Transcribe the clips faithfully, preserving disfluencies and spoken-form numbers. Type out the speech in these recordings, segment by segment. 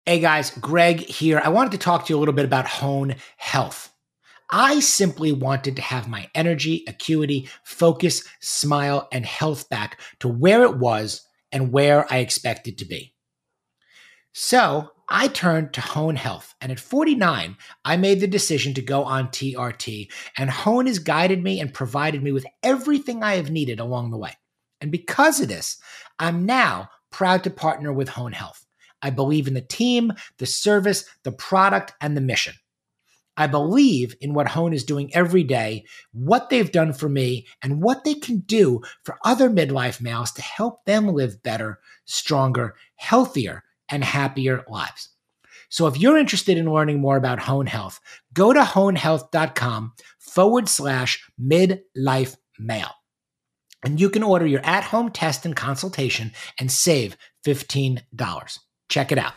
Hey guys, Greg here. I wanted to talk to you a little bit about Hone Health. I simply wanted to have my energy, acuity, focus, smile, and health back to where it was and where I expected to be. So I turned to Hone Health, and at forty-nine, I made the decision to go on T R T, and Hone has guided me and provided me with everything I have needed along the way. And because of this, I'm now proud to partner with Hone Health. I believe in the team, the service, the product, and the mission. I believe in what Hone is doing every day, what they've done for me, and what they can do for other midlife males to help them live better, stronger, healthier, and happier lives. So if you're interested in learning more about Hone Health, go to honehealth.com forward slash midlife male. And you can order your at-home test and consultation and save fifteen dollars. Check it out.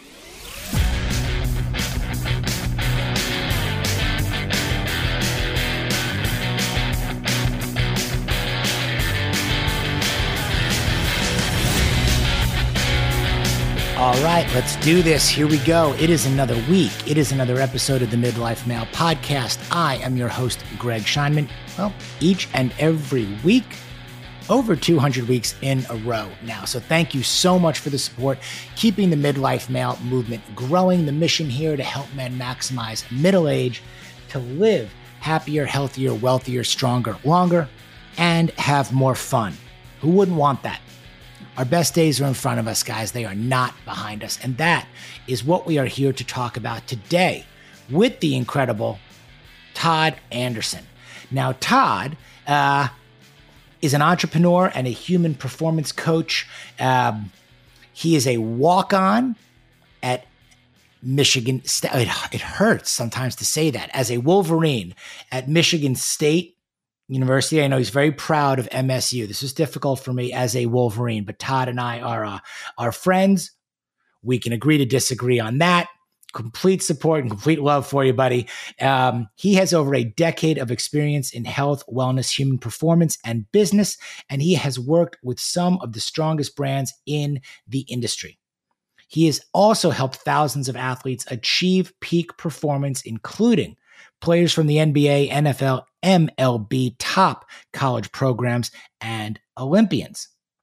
All right, let's do this. Here we go. It is another week. It is another episode of the Midlife Male Podcast. I am your host, Greg Scheinman. Well, each and every week, over two hundred weeks in a row now. So thank you so much for the support, keeping the Midlife Male movement growing. The mission here to help men maximize middle age, to live happier, healthier, wealthier, stronger, longer, and have more fun. Who wouldn't want that? Our best days are in front of us, guys. They are not behind us. And that is what we are here to talk about today with the incredible Todd Anderson. Now, Todd, uh, is an entrepreneur and a human performance coach. Um, he is a walk-on at Michigan State. It, it hurts sometimes to say that. As a Wolverine at Michigan State University. I know he's very proud of M S U. This is difficult for me as a Wolverine, but Todd and I are, uh, are friends. We can agree to disagree on that. Complete support and complete love for you, buddy. Um, he has over a decade of experience in health, wellness, human performance, and business, and he has worked with some of the strongest brands in the industry. He has also helped thousands of athletes achieve peak performance, including players from the N B A, N F L, M L B, top college programs, and Olympians.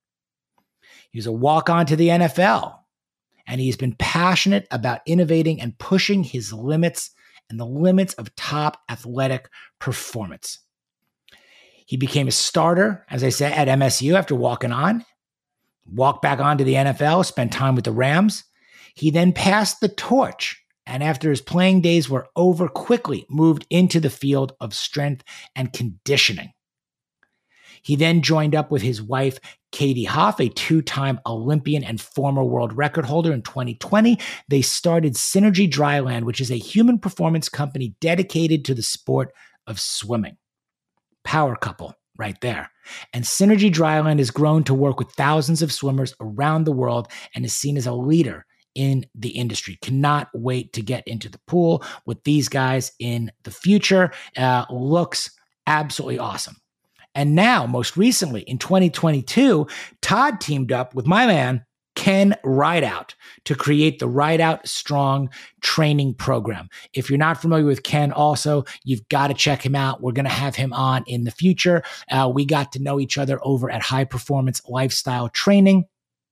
He was a walk-on to the N F L. And he's been passionate about innovating and pushing his limits and the limits of top athletic performance. He became a starter, as I said, at M S U after walking on, walked back on to the N F L, spent time with the Rams. He then passed the torch, and after his playing days were over, quickly moved into the field of strength and conditioning. He then joined up with his wife, Katie Hoff, a two-time Olympian and former world record holder in twenty twenty. They started Synergy Dryland, which is a human performance company dedicated to the sport of swimming. Power couple right there. And Synergy Dryland has grown to work with thousands of swimmers around the world and is seen as a leader in the industry. Cannot wait to get into the pool with these guys in the future. Uh, looks absolutely awesome. And now, most recently, in twenty twenty-two, Todd teamed up with my man, Ken Rideout, to create the Rideout Strong Training Program. If you're not familiar with Ken also, you've got to check him out. We're going to have him on in the future. Uh, we got to know each other over at High Performance Lifestyle Training.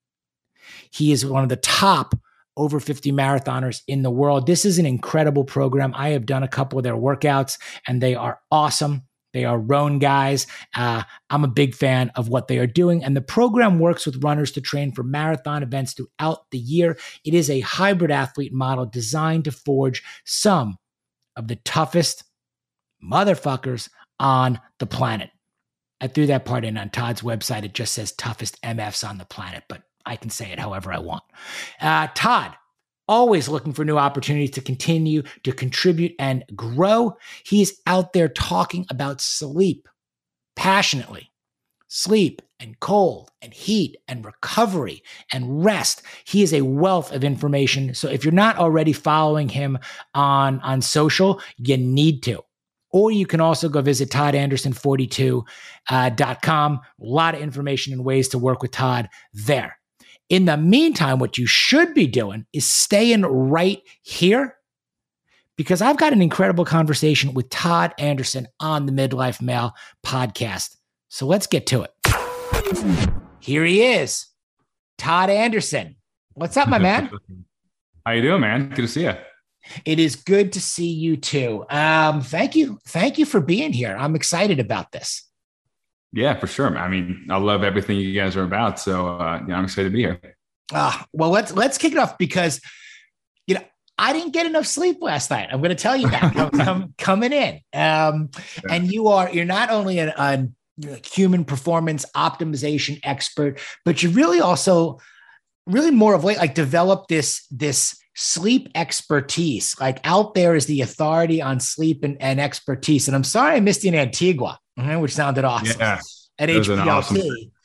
He is one of the top over fifty marathoners in the world. This is an incredible program. I have done a couple of their workouts, and they are awesome. They are Roan guys. Uh, I'm a big fan of what they are doing. And the program works with runners to train for marathon events throughout the year. It is a hybrid athlete model designed to forge some of the toughest motherfuckers on the planet. I threw that part in on Todd's website. It just says toughest M Fs on the planet, but I can say it however I want. Uh, Todd, always looking for new opportunities to continue to contribute and grow. He's out there talking about sleep passionately. Sleep and cold and heat and recovery and rest. He is a wealth of information. So if you're not already following him on, on social, you need to. Or you can also go visit todd anderson forty-two dot com. A lot of information and ways to work with Todd there. In the meantime, what you should be doing is staying right here, because I've got an incredible conversation with Todd Anderson on the Midlife Male podcast. So let's get to it. Here he is, Todd Anderson. What's up, my man? How you doing, man? Good to see you. It is good to see you too. Um, thank you. Thank you for being here. I'm excited about this. Yeah, for sure. I mean, I love everything you guys are about. So uh, yeah, I'm excited to be here. Uh, well, let's, let's kick it off because, you know, I didn't get enough sleep last night. I'm going to tell you that come, come, coming in. Um, yeah. And you are, you're not only an, a human performance optimization expert, but you really also really more of late, like develop this, this sleep expertise, like out there is the authority on sleep and, and expertise. And I'm sorry I missed you in Antigua, which sounded awesome yeah, at H P L C. Awesome...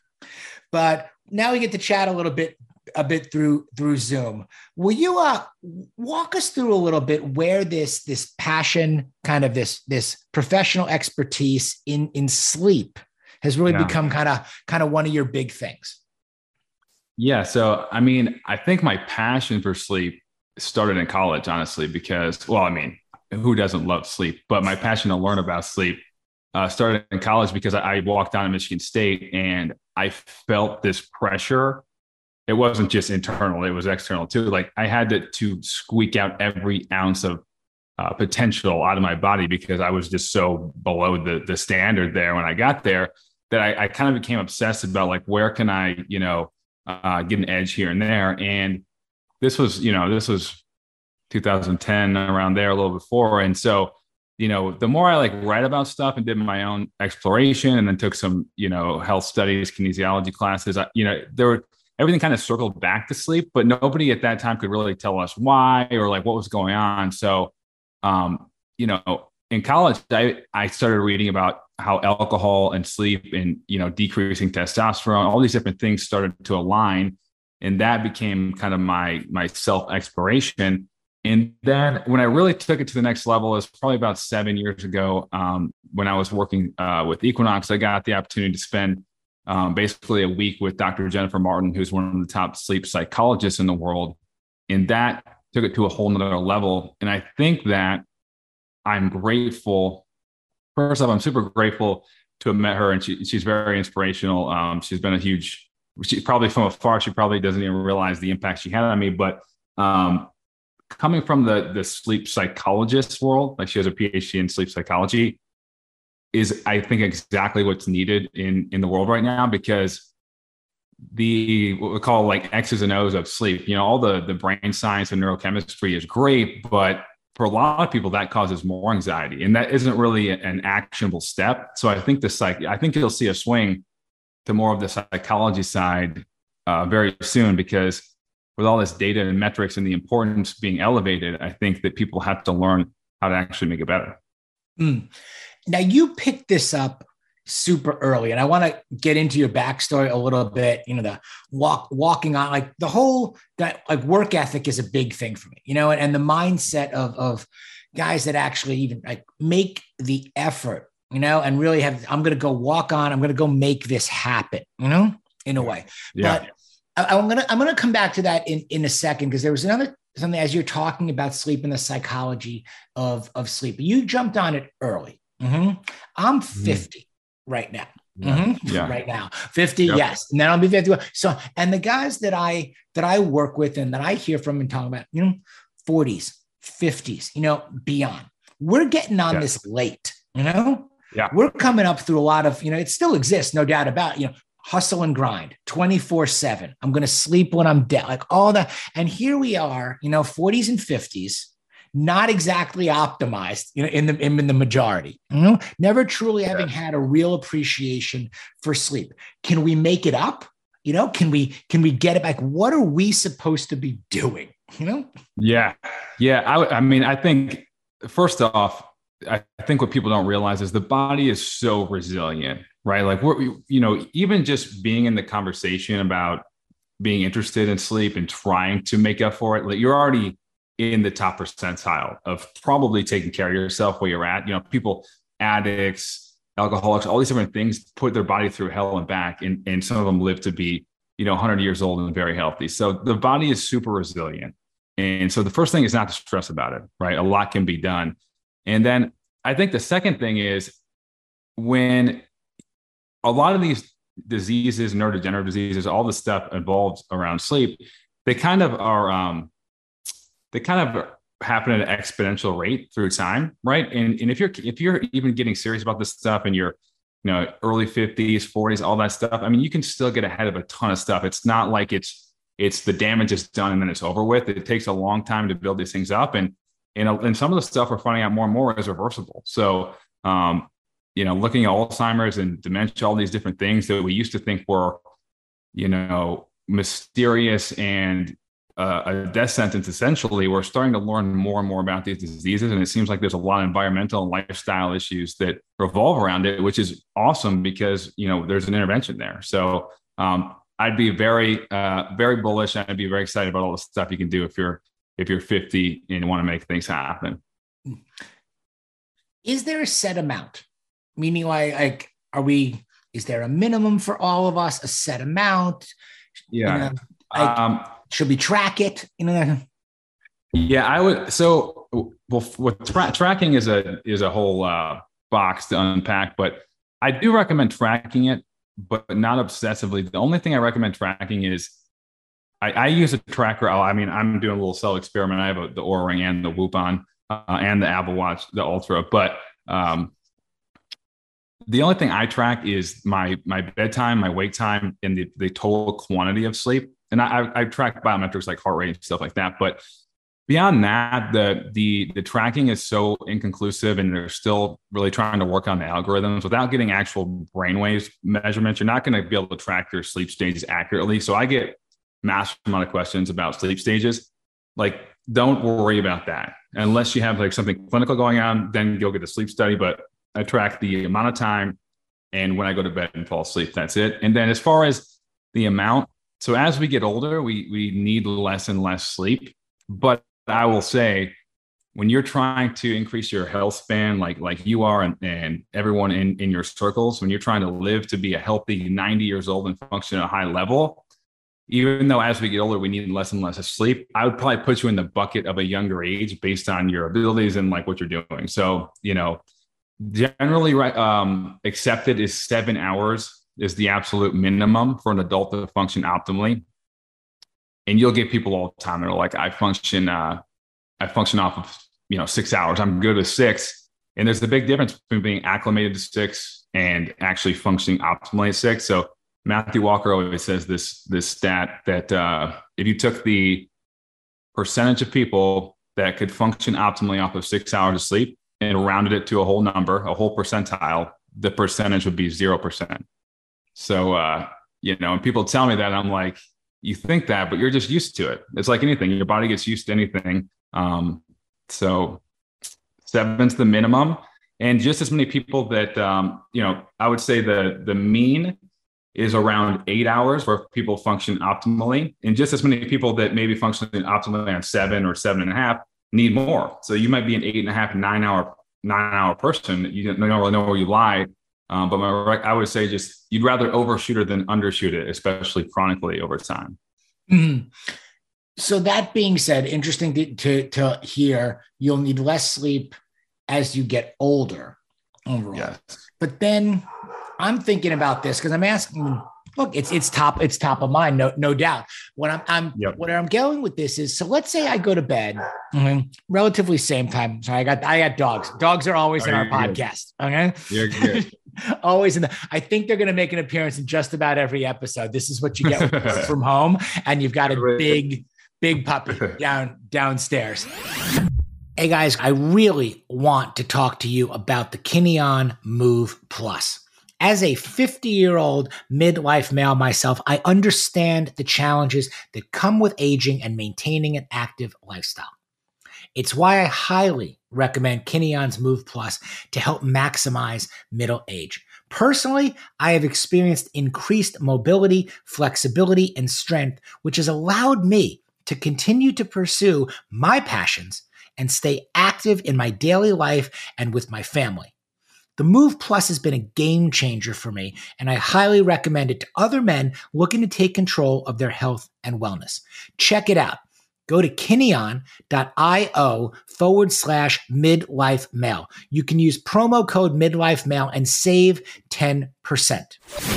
But now we get to chat a little bit a bit through through Zoom. Will you uh walk us through a little bit where this this passion, kind of this this professional expertise in in sleep has really yeah. become kind of kind of one of your big things? Yeah, so I mean, I think my passion for sleep started in college, honestly, because well, I mean, who doesn't love sleep? But my passion to learn about sleep uh, started in college because I, I walked down to Michigan State and I felt this pressure. It wasn't just internal, it was external too. Like I had to, to squeak out every ounce of uh, potential out of my body because I was just so below the, the standard there when I got there that I, I kind of became obsessed about like, where can I, you know, uh, get an edge here and there. And this was, you know, this was two thousand ten around there, a little before. And so, you know, the more I like write about stuff and did my own exploration and then took some, you know, health studies, kinesiology classes, I, you know, there were, everything kind of circled back to sleep, but nobody at that time could really tell us why or like what was going on. So, um, you know, in college, I, I started reading about how alcohol and sleep and, you know, decreasing testosterone, all these different things started to align. And that became kind of my, my self-exploration. And then when I really took it to the next level is probably about seven years ago, um, when I was working uh, with Equinox, I got the opportunity to spend Um, basically a week with Doctor Jennifer Martin, who's one of the top sleep psychologists in the world. And that took it to a whole nother level. And I think that I'm grateful. First off, I'm super grateful to have met her, and she, she's very inspirational. Um, she's been a huge, she probably from afar, she probably doesn't even realize the impact she had on me. But um, coming from the, the sleep psychologist world, like she has a P H D in sleep psychology, is I think exactly what's needed in, in the world right now, because the, what we call like X's and O's of sleep, you know, all the, the brain science and neurochemistry is great, but for a lot of people that causes more anxiety, and that isn't really an actionable step. So I think the psych, I think you'll see a swing to more of the psychology side uh, very soon, because with all this data and metrics and the importance being elevated, I think that people have to learn how to actually make it better. Mm. Now, you picked this up super early, and I want to get into your backstory a little bit. You know, the walk, walking on, like the whole that like work ethic is a big thing for me, you know, and, and the mindset of, of guys that actually even like make the effort, you know, and really have, I'm going to go walk on, I'm going to go make this happen, you know, in a way. Yeah. But I, I'm going to, I'm going to come back to that in, in a second, because there was another something as you're talking about sleep and the psychology of, of sleep. You jumped on it early. Mm-hmm. I'm fifty mm-hmm. right now. Yeah. Mm-hmm. Yeah. Right now, fifty. Yep. Yes. And then I'll be fifty. So, and the guys that I, that I work with and that I hear from and talk about, you know, forties, fifties, you know, beyond, we're getting on yeah. this late, you know, yeah, we're coming up through a lot of, you know, it still exists, no doubt about it, you know, hustle and grind twenty-four seven. I'm going to sleep when I'm dead, like all that. And here we are, you know, forties and fifties, not exactly optimized, you know, in the, in the majority, you know, never truly having yeah. had a real appreciation for sleep. Can we make it up? You know, can we, can we get it back? What are we supposed to be doing? You know? Yeah. Yeah. I, I mean, I think first off, I think what people don't realize is the body is so resilient, right? Like we're, you know, even just being in the conversation about being interested in sleep and trying to make up for it, like you're already in the top percentile of probably taking care of yourself where you're at. You know, people, addicts, alcoholics, all these different things put their body through hell and back. And, and some of them live to be you know, one hundred years old and very healthy. So the body is super resilient. And so the first thing is not to stress about it, right? A lot can be done. And then I think the second thing is when a lot of these diseases, neurodegenerative diseases, all the stuff involved around sleep, they kind of are, um, they kind of happen at an exponential rate through time, right? And, and if you're if you're even getting serious about this stuff and you're, you know, early fifties, forties, all that stuff, I mean, you can still get ahead of a ton of stuff. It's not like it's it's the damage is done and then it's over with. It takes a long time to build these things up, and and, and some of the stuff we're finding out more and more is reversible. So, um, you know, looking at Alzheimer's and dementia, all these different things that we used to think were, you know, mysterious and uh, a death sentence, essentially, we're starting to learn more and more about these diseases. And it seems like there's a lot of environmental and lifestyle issues that revolve around it, which is awesome because, you know, there's an intervention there. So um, I'd be very, uh, very bullish. I'd be very excited about all the stuff you can do if you're, if you're fifty and want to make things happen. Is there a set amount? Meaning like, like, are we, is there a minimum for all of us, a set amount? Yeah. You know, like, um, should we track it? You know? Yeah, I would. So, well, with tra- tracking is a is a whole uh, box to unpack, but I do recommend tracking it, but not obsessively. The only thing I recommend tracking is I, I use a tracker. I mean, I'm doing a little cell experiment. I have a, the Oura Ring and the Whoop on uh, and the Apple Watch, the Ultra, but um, the only thing I track is my my bedtime, my wake time, and the, the total quantity of sleep. And I, I track biometrics like heart rate and stuff like that. But beyond that, the the the tracking is so inconclusive, and they're still really trying to work on the algorithms without getting actual brainwaves measurements. You're not going to be able to track your sleep stages accurately. So I get massive amount of questions about sleep stages. Like, don't worry about that unless you have like something clinical going on. Then go get a sleep study. But I track the amount of time and when I go to bed and fall asleep. That's it. And then as far as the amount, so as we get older, we we need less and less sleep. But I will say, when you're trying to increase your health span, like like you are, and, and everyone in, in your circles, when you're trying to live to be a healthy ninety years old and function at a high level, even though as we get older, we need less and less of sleep, I would probably put you in the bucket of a younger age based on your abilities and like what you're doing. So, you know, generally right, um, accepted is seven hours is the absolute minimum for an adult to function optimally. And you'll get people all the time that are like, I function, uh, I function off of, you know, six hours. I'm good with six. And there's the big difference between being acclimated to six and actually functioning optimally at six. So Matthew Walker always says this, this stat that uh, if you took the percentage of people that could function optimally off of six hours of sleep and rounded it to a whole number, a whole percentile, the percentage would be zero percent. So, uh, you know, and people tell me that, I'm like, you think that, but you're just used to it. It's like anything. Your body gets used to anything. Um, so seven's the minimum. And just as many people that, um, you know, I would say the the mean is around eight hours where people function optimally. And just as many people that maybe function optimally on seven or seven and a half need more. So you might be an eight and a half, nine hour, nine hour person. You don't really know where you lie. Um, but my, I would say just you'd rather overshoot it than undershoot it, especially chronically over time. Mm-hmm. So that being said, interesting to, to, to hear, you'll need less sleep as you get older overall. Yes. But then I'm thinking about this because I'm asking, look, it's it's top, it's top of mind, no, no doubt. What I'm, I'm yep. What I'm going with this is, so let's say I go to bed, mm-hmm, relatively same time. Sorry, I got I got dogs. Dogs are always oh, in our good. podcast. Okay. You're good. Always in the, I think they're going to make an appearance in just about every episode. This is what you get from home. And you've got a big, big puppy down downstairs. Hey guys, I really want to talk to you about the Kineon Move Plus. As a fifty-year-old midlife male myself, I understand the challenges that come with aging and maintaining an active lifestyle. It's why I highly recommend Kineon's Move Plus to help maximize middle age. Personally, I have experienced increased mobility, flexibility, and strength, which has allowed me to continue to pursue my passions and stay active in my daily life and with my family. The Move Plus has been a game changer for me, and I highly recommend it to other men looking to take control of their health and wellness. Check it out. Go to Kineon.io forward slash midlife male. You can use promo code midlife male and save ten percent.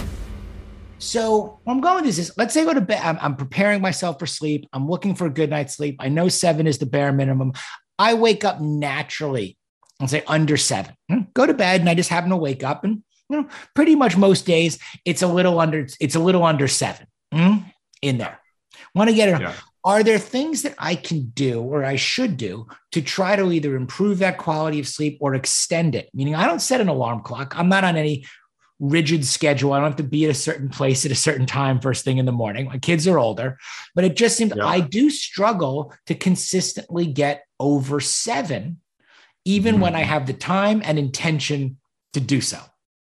So where I'm going with this is, let's say I go to bed. I'm, I'm preparing myself for sleep. I'm looking for a good night's sleep. I know seven is the bare minimum. I wake up naturally and say under seven. Go to bed and I just happen to wake up, and you know, pretty much most days it's a little under. It's a little under seven mm, in there. Want to get it? Yeah. Are there things that I can do or I should do to try to either improve that quality of sleep or extend it? Meaning I don't set an alarm clock. I'm not on any rigid schedule. I don't have to be at a certain place at a certain time first thing in the morning. My kids are older, but it just seems yeah. I do struggle to consistently get over seven, even mm-hmm. when I have the time and intention to do so.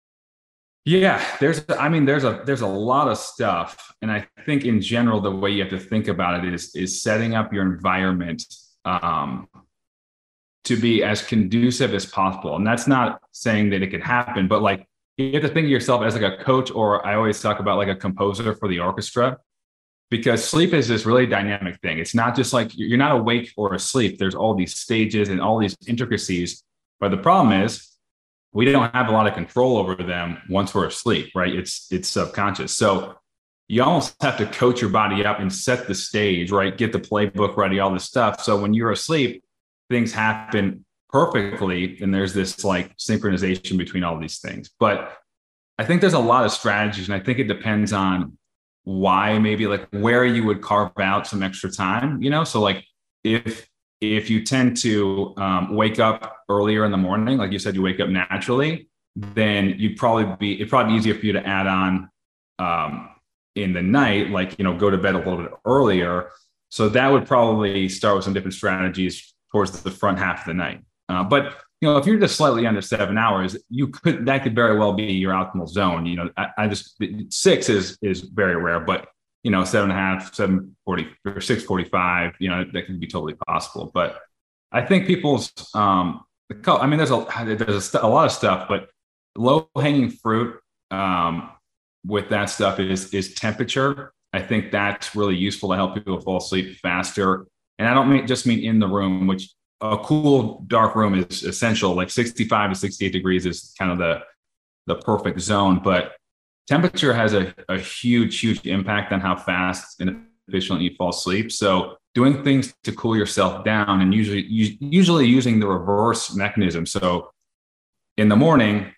Yeah, there's, I mean, there's a, there's a lot of stuff. And I think in general, the way you have to think about it is, is setting up your environment um, to be as conducive as possible. And that's not saying that it could happen, but like, you have to think of yourself as like a coach, or I always talk about like a composer for the orchestra, because sleep is this really dynamic thing. It's not just like you're not awake or asleep. There's all these stages and all these intricacies. But the problem is, we don't have a lot of control over them once we're asleep, right? It's it's subconscious. So you almost have to coach your body up and set the stage, right? Get the playbook ready, all this stuff. So when you're asleep, things happen perfectly. And there's this like synchronization between all these things. But I think there's a lot of strategies. And I think it depends on why, maybe like where you would carve out some extra time, you know? So like if If you tend to um, wake up earlier in the morning, like you said, you wake up naturally, then you'd probably be, it'd probably be easier for you to add on um, in the night, like, you know, go to bed a little bit earlier. So that would probably start with some different strategies towards the front half of the night. Uh, but, you know, if you're just slightly under seven hours, you could, that could very well be your optimal zone. You know, I, I just, six is, is very rare, but you know, seven and a half, seven forty or six forty-five, you know, that can be totally possible. But I think people's, um, I mean, there's a, there's a, a lot of stuff, but low hanging fruit um, with that stuff is, is temperature. I think that's really useful to help people fall asleep faster. And I don't mean, just mean in the room, which a cool, dark room is essential. Like sixty-five to sixty-eight degrees is kind of the, the perfect zone, but temperature has a, a huge, huge impact on how fast and efficiently you fall asleep. So doing things to cool yourself down, and usually, usually using the reverse mechanism. So in the morning,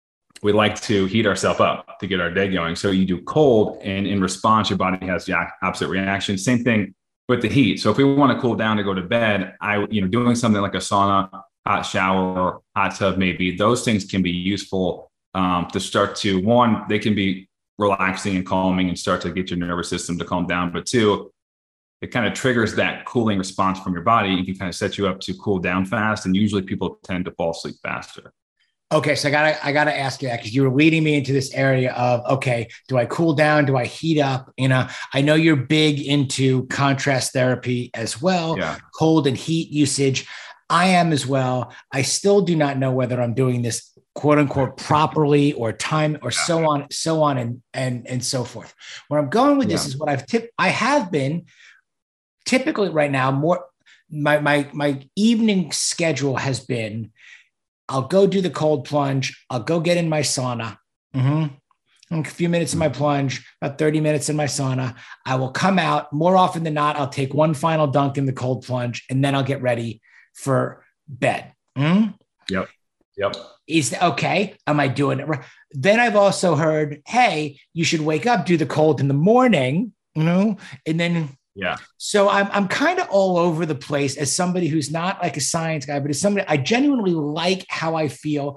we like to heat ourselves up to get our day going. So you do cold, and in response, your body has the opposite reaction. Same thing with the heat. So if we want to cool down to go to bed, I, you know, doing something like a sauna, hot shower, hot tub, maybe those things can be useful Um, to start to, one, they can be relaxing and calming and start to get your nervous system to calm down. But two, it kind of triggers that cooling response from your body and can kind of set you up to cool down fast. And usually people tend to fall asleep faster. Okay. So I gotta, I gotta ask you that, because you were leading me into this area of, okay, do I cool down? Do I heat up? You know, I know you're big into contrast therapy as well, yeah. Cold and heat usage. I am as well. I still do not know whether I'm doing this quote unquote properly or time or so on, so on and, and, and so forth. Where I'm going with this yeah. is what I've tipped. I have been typically right now more, my, my, my evening schedule has been, I'll go do the cold plunge. I'll go get in my sauna. Mm-hmm. A few minutes in my plunge, about thirty minutes in my sauna. I will come out. More often than not, I'll take one final dunk in the cold plunge, and then I'll get ready for bed. Mm-hmm. Yep. Yep. Is okay. Am I doing it right? Then I've also heard, hey, you should wake up, do the cold in the morning, you know, and then, yeah. So I'm, I'm kind of all over the place as somebody who's not like a science guy, but as somebody, I genuinely like how I feel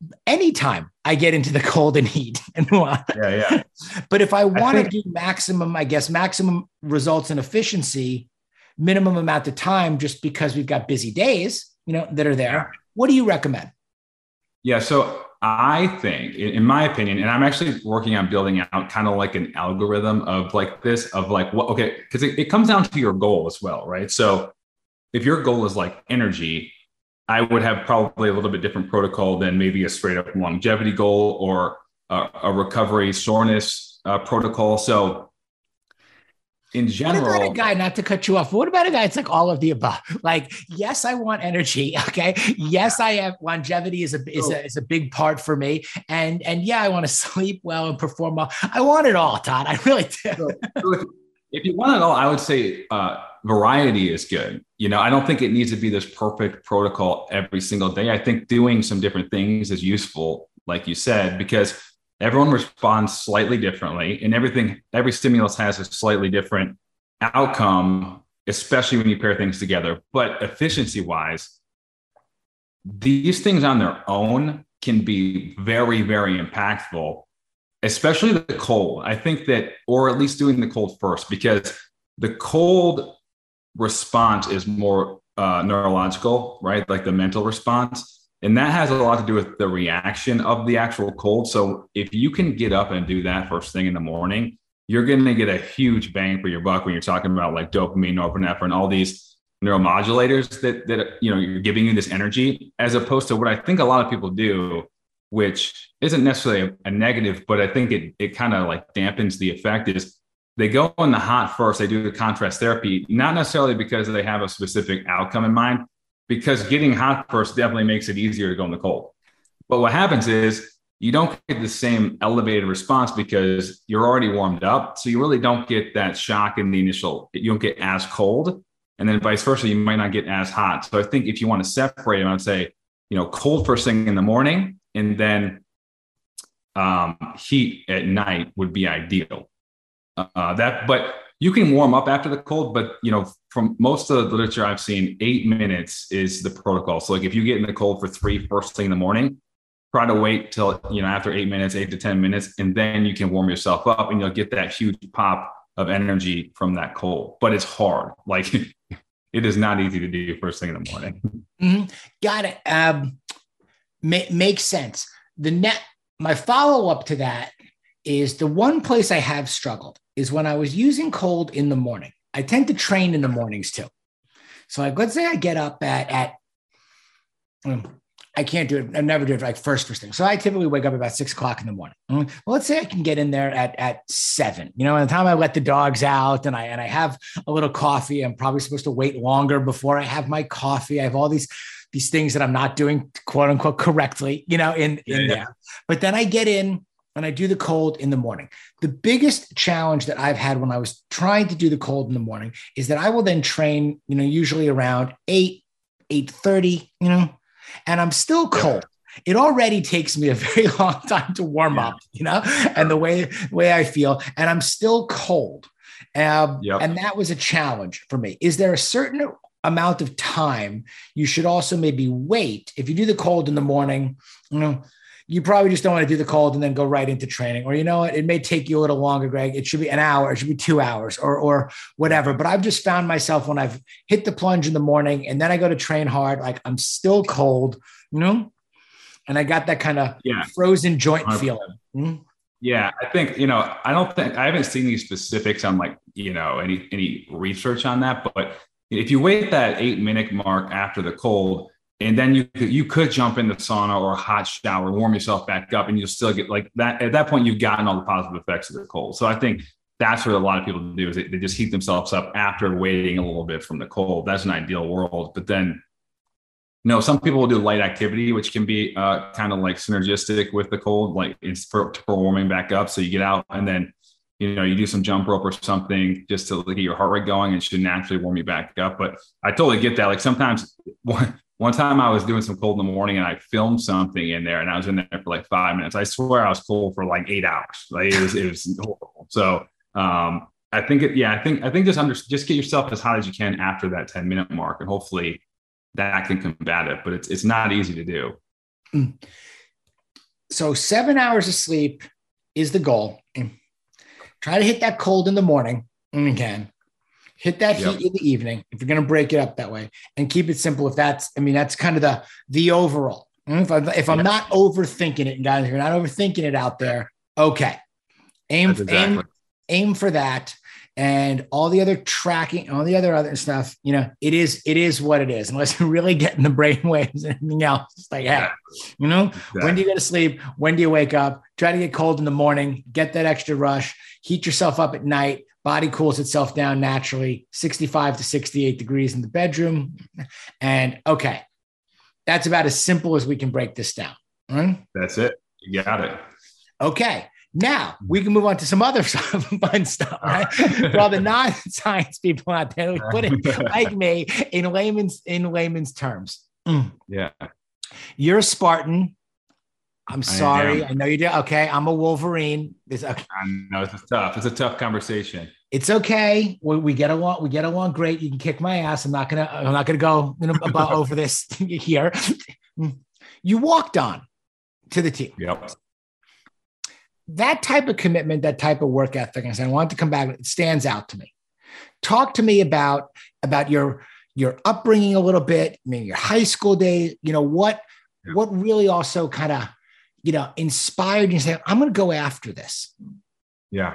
anytime I get into the cold and heat. yeah. Yeah. But if I want to do maximum, I guess, maximum results and efficiency, minimum amount of time, just because we've got busy days, you know, that are there. Yeah. What do you recommend? Yeah. So I think, in my opinion, and I'm actually working on building out kind of like an algorithm of like this, of like, what, okay, because it, it comes down to your goal as well, right? So if your goal is like energy, I would have probably a little bit different protocol than maybe a straight up longevity goal or a, a recovery soreness uh, protocol. So in general, what about a guy, not to cut you off, what about a guy? It's like all of the above. Like, yes, I want energy. Okay. Yes, I have longevity is a, is a, is a big part for me. And, and yeah, I want to sleep well and perform well. I want it all, Todd. I really do. So, so if, if you want it all, I would say uh, variety is good. You know, I don't think it needs to be this perfect protocol every single day. I think doing some different things is useful, like you said, because everyone responds slightly differently, and everything, every stimulus has a slightly different outcome, especially when you pair things together. But efficiency wise, these things on their own can be very, very impactful, especially the cold. I think that, or at least doing the cold first, because the cold response is more uh, neurological, right? Like the mental response. And that has a lot to do with the reaction of the actual cold. So if you can get up and do that first thing in the morning, you're going to get a huge bang for your buck when you're talking about like dopamine, norepinephrine, all these neuromodulators that, that, you know, you're giving you this energy, as opposed to what I think a lot of people do, which isn't necessarily a, a negative, but I think it, it kind of like dampens the effect, is they go in the hot first, they do the contrast therapy, not necessarily because they have a specific outcome in mind, because getting hot first definitely makes it easier to go in the cold. But what happens is you don't get the same elevated response because you're already warmed up. So you really don't get that shock in the initial, you don't get as cold. And then vice versa, you might not get as hot. So I think if you want to separate them, I'd say, you know, cold first thing in the morning, and then um, heat at night would be ideal. Uh, that, but you can warm up after the cold, but you know, from most of the literature I've seen, eight minutes is the protocol. So like if you get in the cold for three first thing in the morning, try to wait till, you know, after eight minutes, eight to ten minutes, and then you can warm yourself up and you'll get that huge pop of energy from that cold. But it's hard. Like it is not easy to do first thing in the morning. Mm-hmm. Got it. Um, ma- makes sense. The net, my follow-up to that is the one place I have struggled is when I was using cold in the morning. I tend to train in the mornings too. So like, let's say I get up at, at um, I can't do it. I never do it like first, first thing. So I typically wake up about six o'clock in the morning. Well, let's say I can get in there at, at seven, you know, by the time I let the dogs out and I, and I have a little coffee, I'm probably supposed to wait longer before I have my coffee. I have all these, these things that I'm not doing quote unquote correctly, you know, in, in yeah, there, yeah. But then I get in and I do the cold in the morning. The biggest challenge that I've had when I was trying to do the cold in the morning is that I will then train, you know, usually around eight, eight thirty, you know, and I'm still cold. It already takes me a very long time to warm yeah. up, you know, and the way, way I feel, and I'm still cold. Um, yep. And that was a challenge for me. Is there a certain amount of time you should also maybe wait? If you do the cold in the morning, you know, you probably just don't want to do the cold and then go right into training, or, you know what, it may take you a little longer, Greg. It should be an hour. It should be two hours or, or whatever. But I've just found myself when I've hit the plunge in the morning and then I go to train hard, like I'm still cold, you know, and I got that kind of yeah. frozen joint feeling. Mm-hmm. Yeah. I think, you know, I don't think I haven't seen these specifics on like, you know, any, any research on that, but if you wait that eight minute mark after the cold, and then you could, you could jump in the sauna or a hot shower, warm yourself back up, and you'll still get like that. At that point, you've gotten all the positive effects of the cold. So I think that's what a lot of people do, is they, they just heat themselves up after waiting a little bit from the cold. That's an ideal world. But then, you know, some people will do light activity, which can be uh, kind of like synergistic with the cold, like it's for, for warming back up. So you get out and then, you know, you do some jump rope or something just to get your heart rate going, and should naturally warm you back up. But I totally get that. Like sometimes one, One time I was doing some cold in the morning and I filmed something in there and I was in there for like five minutes. I swear I was cold for like eight hours. Like it was, it was horrible. So um, I think, it, yeah, I think, I think just under, just get yourself as hot as you can after that ten minute mark, and hopefully that can combat it, but it's, it's not easy to do. So seven hours of sleep is the goal. Try to hit that cold in the morning when you can. Hit that heat yep. in the evening if you're going to break it up that way, and keep it simple. If that's, I mean, that's kind of the, the overall. If I'm, if I'm yep. not overthinking it, and guys, if you're not overthinking it out there, okay. Aim, exactly. aim, aim for that. and all the other tracking, all the other other stuff, you know, it is, it is what it is, unless you're really getting the brain waves and everything else. It's like, hey, you know, exactly. When do you go to sleep? When do you wake up? Try to get cold in the morning, get that extra rush, heat yourself up at night. Body cools itself down naturally, sixty-five to sixty-eight degrees in the bedroom. And okay, that's about as simple as we can break this down. Right? That's it. You got it. Okay. Now we can move on to some other fun stuff, right? For all the non-science people out there, we put it like me in layman's in layman's terms. Mm. Yeah. You're a Spartan. I'm sorry. I, I know you do. Okay. I'm a Wolverine. It's okay. I know it's tough. It's a tough conversation. It's okay. We, we get along. We get along great. You can kick my ass. I'm not gonna. I'm not gonna go you know, about over this here. You walked on to the team. Yep. That type of commitment, that type of work ethic, and I want to come back. It stands out to me. Talk to me about about your your upbringing a little bit. Maybe your high school days. You know what? Yep. What really also kind of you know inspired you to say, I'm going to go after this. Yeah.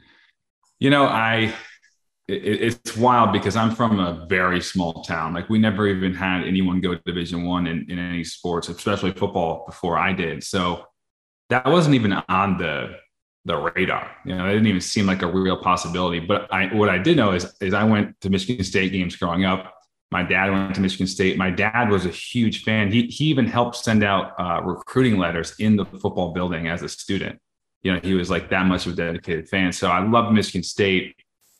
You know, I, it, it's wild because I'm from a very small town. Like we never even had anyone go to Division One in, in any sports, especially football, before I did. So that wasn't even on the, the radar. You know, it didn't even seem like a real possibility. But I, what I did know is, is I went to Michigan State games growing up. My dad went to Michigan State. My dad was a huge fan. He, he even helped send out uh, recruiting letters in the football building as a student. You know, he was like that much of a dedicated fan. So I loved Michigan State.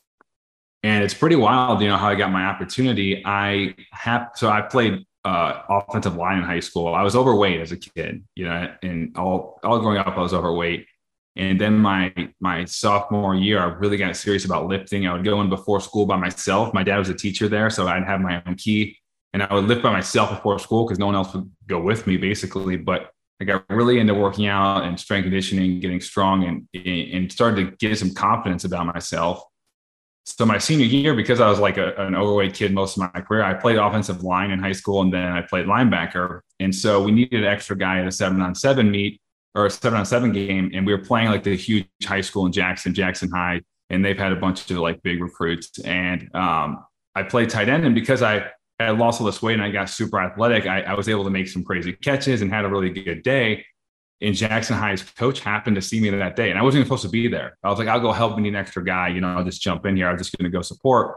And it's pretty wild, you know, how I got my opportunity. I have, so I played uh, offensive line in high school. I was overweight as a kid, you know, and all, all growing up, I was overweight. And then my, my sophomore year, I really got serious about lifting. I would go in before school by myself. My dad was a teacher there, so I'd have my own key and I would lift by myself before school because no one else would go with me basically. But I got really into working out and strength conditioning, getting strong, and, and started to get some confidence about myself. So my senior year, because I was like a, an overweight kid most of my career, I played offensive line in high school and then I played linebacker. And so we needed an extra guy at a seven on seven meet or a seven on seven game. And we were playing like the huge high school in Jackson, Jackson High. And they've had a bunch of like big recruits. And um, I played tight end. And because I had lost all this weight and I got super athletic, I, I was able to make some crazy catches and had a really good day. And Jackson High's coach happened to see me that day. And I wasn't even supposed to be there. I was like, I'll go help. We need an extra guy. You know, I'll just jump in here. I'm just going to go support.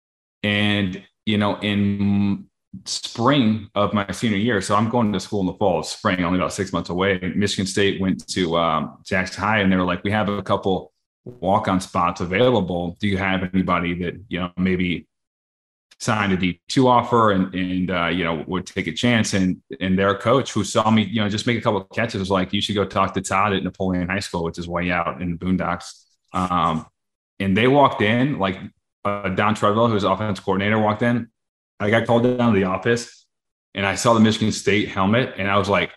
And, you know, in spring of my senior year, so I'm going to school in the fall of spring, only about six months away. Michigan State went to um, Jackson High and they were like, we have a couple walk-on spots available. Do you have anybody that, you know, maybe signed a D two offer and, and uh, you know, would take a chance? And, and their coach who saw me, you know, just make a couple of catches was like, you should go talk to Todd at Napoleon High School, which is way out in the boondocks. Um, and they walked in, like uh, Don Treadwell, who's offensive coordinator, walked in. I got called down to the office and I saw the Michigan State helmet and I was like,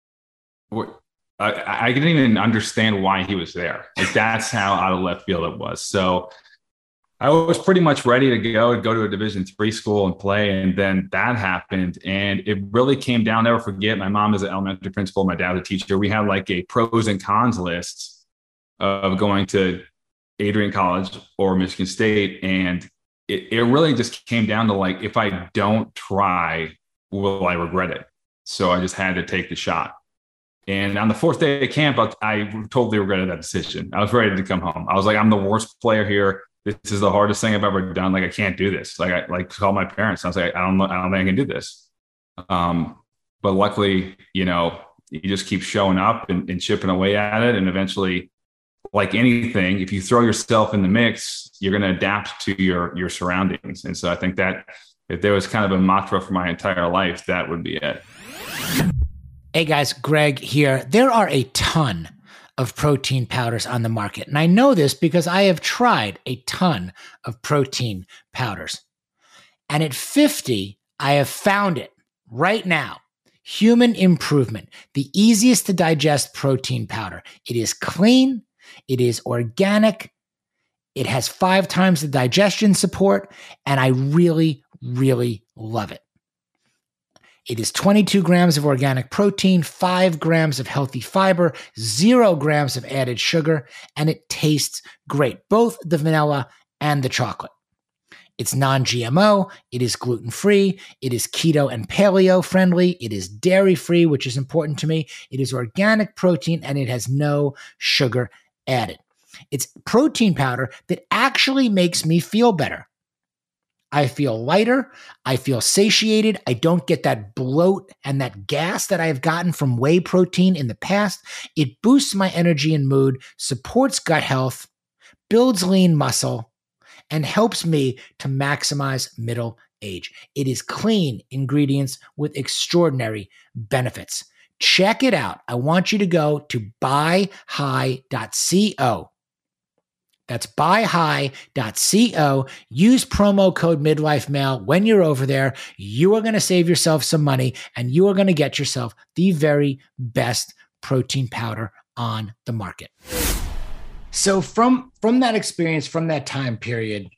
what? I, I didn't even understand why he was there. Like that's how out of left field it was. So I was pretty much ready to go, go to a Division three school and play. And then that happened. And it really came down, never forget, my mom is an elementary principal, my dad was a teacher. We had like a pros and cons list of going to Adrian College or Michigan State. And it, it really just came down to like, if I don't try, will I regret it? So I just had to take the shot. And on the fourth day of camp, I, I totally regretted that decision. I was ready to come home. I was like, I'm the worst player here. This is the hardest thing I've ever done. Like, I can't do this. Like, I like called my parents. I was like, I don't know. I don't think I can do this. Um, but luckily, you know, you just keep showing up and, and chipping away at it. And eventually, like anything, if you throw yourself in the mix, you're going to adapt to your, your surroundings. And so I think that if there was kind of a mantra for my entire life, that would be it. Hey guys, Greg here. There are a ton of protein powders on the market. And I know this because I have tried a ton of protein powders. And at fifty, I have found it right now. Human Improvement, the easiest to digest protein powder. It is clean. It is organic. It has five times the digestion support. And I really, really love it. It is twenty-two grams of organic protein, five grams of healthy fiber, zero grams of added sugar, and it tastes great. Both the vanilla and the chocolate. It's non-G M O, it is gluten-free, it is keto and paleo friendly, it is dairy-free, which is important to me, it is organic protein, and it has no sugar added. It's protein powder that actually makes me feel better. I feel lighter, I feel satiated, I don't get that bloat and that gas that I have gotten from whey protein in the past. It boosts my energy and mood, supports gut health, builds lean muscle, and helps me to maximize middle age. It is clean ingredients with extraordinary benefits. Check it out. I want you to go to buy high dot co. That's buy high dot co. Use promo code MidlifeMale when you're over there. You are going to save yourself some money, and you are going to get yourself the very best protein powder on the market. So from, from that experience, from that time period,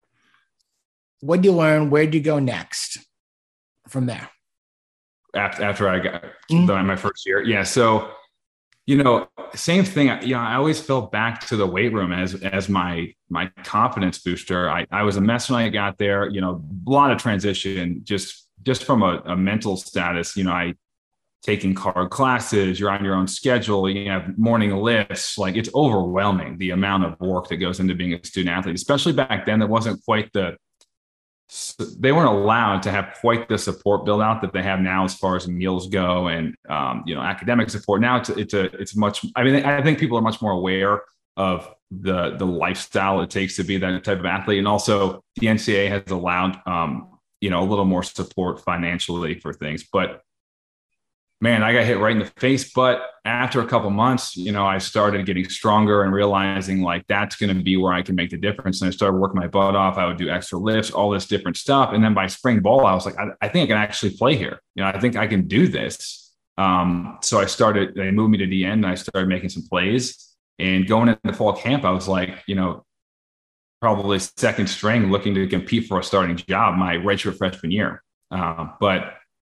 what did you learn? Where did you go next from there? After, after I got mm-hmm. my first year. Yeah. So, you know, same thing. You know, I always fell back to the weight room as, as my, my confidence booster. I, I was a mess when I got there, you know, a lot of transition, just, just from a, a mental status. You know, I, taking card classes, you're on your own schedule, you have morning lifts. Like, it's overwhelming, the amount of work that goes into being a student athlete, especially back then. There wasn't quite the, they weren't allowed to have quite the support build out that they have now as far as meals go and, um, you know, academic support. Now it's, it's a, it's much, I mean, I think people are much more aware of the, the lifestyle it takes to be that type of athlete. And also the N C double A has allowed, um, you know, a little more support financially for things, but man, I got hit right in the face. But after a couple months, you know, I started getting stronger and realizing like that's going to be where I can make the difference. And I started working my butt off. I would do extra lifts, all this different stuff. And then by spring ball, I was like, I, I think I can actually play here. You know, I think I can do this. Um, so I started, they moved me to D N and I started making some plays. And going into fall camp, I was like, you know, probably second string looking to compete for a starting job my redshirt freshman year. Um, but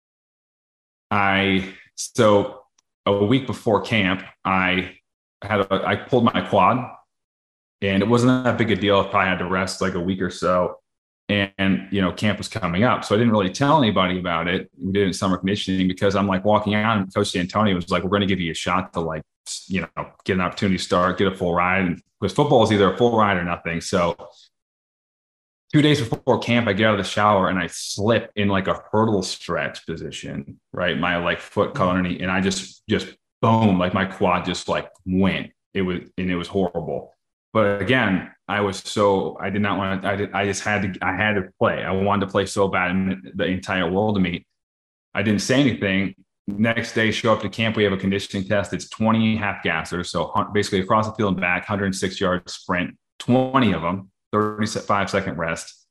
I, so a week before camp, I had, a, I pulled my quad and it wasn't that big a deal. I probably had to rest like a week or so. And, and, you know, camp was coming up. So I didn't really tell anybody about it. We did it in summer conditioning because I'm like walking out and Coach D'Antoni was like, we're going to give you a shot to like, you know, get an opportunity to start, get a full ride. And because football is either a full ride or nothing. So two days before camp, I get out of the shower and I slip in like a hurdle stretch position, right? My like foot caught underneath and I just, just boom, like my quad just like went. It was, and it was horrible. But again, I was so, I did not want to, I did, I just had to, I had to play. I wanted to play so bad in the entire world to me. I didn't say anything. Next day, show up to camp. We have a conditioning test. It's twenty half gassers. So basically across the field and back, one hundred six yard sprint, twenty of them. thirty-five second rest.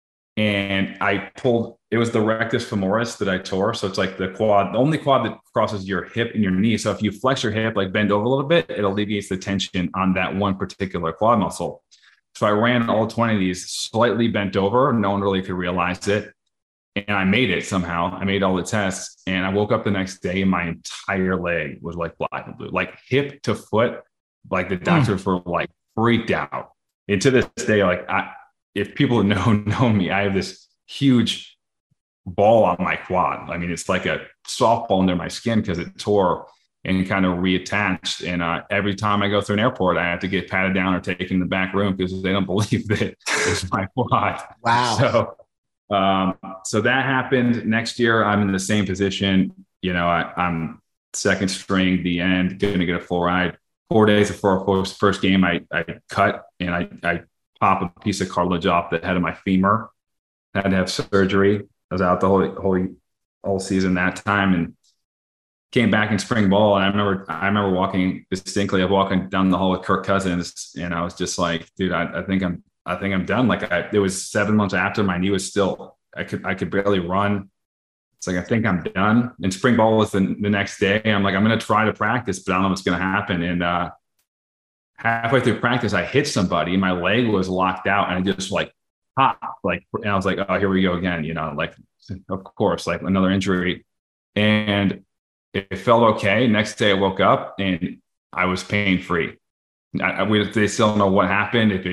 And I pulled, it was the rectus femoris that I tore. So it's like the quad, the only quad that crosses your hip and your knee. So if you flex your hip, like bend over a little bit, it alleviates the tension on that one particular quad muscle. So I ran all twenty of these slightly bent over. No one really could realize it. And I made it somehow. I made all the tests and I woke up the next day and my entire leg was like black and blue, like hip to foot. Like the doctors mm. were like freaked out. And to this day, like I, if people know know me, I have this huge ball on my quad. I mean, it's like a softball under my skin because it tore and kind of reattached. And uh, every time I go through an airport, I have to get patted down or taken in the back room because they don't believe that it's my quad. Wow. So, um, so that happened. Next year, I'm in the same position. You know, I, I'm second string, the end, going to get a full ride. Four days before our first game, I, I cut and I, I pop a piece of cartilage off the head of my femur. I had to have surgery. I was out the whole whole whole season that time and came back in spring ball. And I remember I remember walking distinctly. I was walking down the hall with Kirk Cousins, and I was just like, "Dude, I, I think I'm I think I'm done." Like I, it was seven months after my knee was still I could I could barely run. It's like, I think I'm done. And spring ball was the, the next day. I'm like, I'm going to try to practice, but I don't know what's going to happen. And uh, halfway through practice, I hit somebody. My leg was locked out and I just like popped. Like, and I was like, oh, here we go again. You know, like, of course, like another injury. And it felt okay. Next day I woke up and I was pain free. I, I, we, they still don't know what happened. If it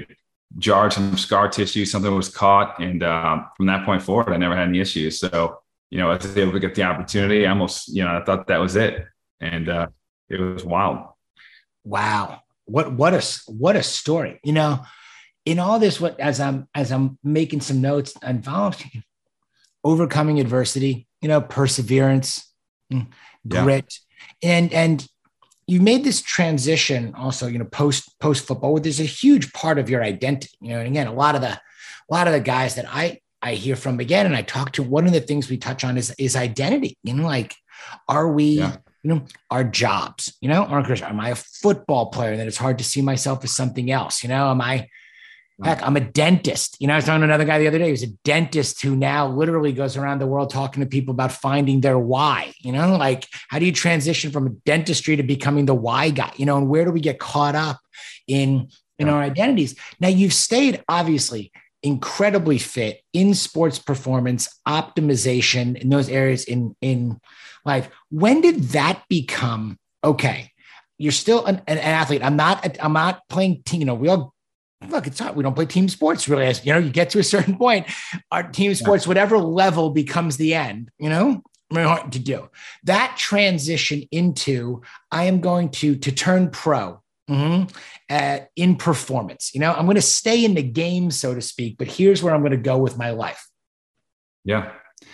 jarred some scar tissue, something was caught. And um, from that point forward, I never had any issues. So, you know, I was able to get the opportunity. I almost, you know, I thought that was it. And uh, it was wild. Wow. What, what a, what a story, you know, in all this, what, as I'm, as I'm making some notes involved, overcoming adversity, you know, perseverance, grit, yeah. and, and, you made this transition also, you know, post, post football, where there's a huge part of your identity, you know, and again, a lot of the, a lot of the guys that I, I hear from again, and I talk to, one of the things we touch on is, is identity, you know, like, are we, yeah. you know, our jobs, you know, am I a football player that it's hard to see myself as something else? You know, am I, heck, I'm a dentist. You know, I was talking to another guy the other day who's a dentist who now literally goes around the world talking to people about finding their why, you know, like how do you transition from dentistry to becoming the why guy, you know, and where do we get caught up in, in yeah. our identities? Now you've stayed obviously incredibly fit in sports performance, optimization in those areas in, in life. When did that become, okay, you're still an, an athlete. I'm not, I'm not playing team, you know, we all, look, it's not, we don't play team sports really. As you know, you get to a certain point, our team sports, whatever level becomes the end, you know, very hard to do that transition into, I am going to, to turn pro mm-hmm, uh, in performance. You know, I'm going to stay in the game, so to speak, but here's where I'm going to go with my life. Yeah.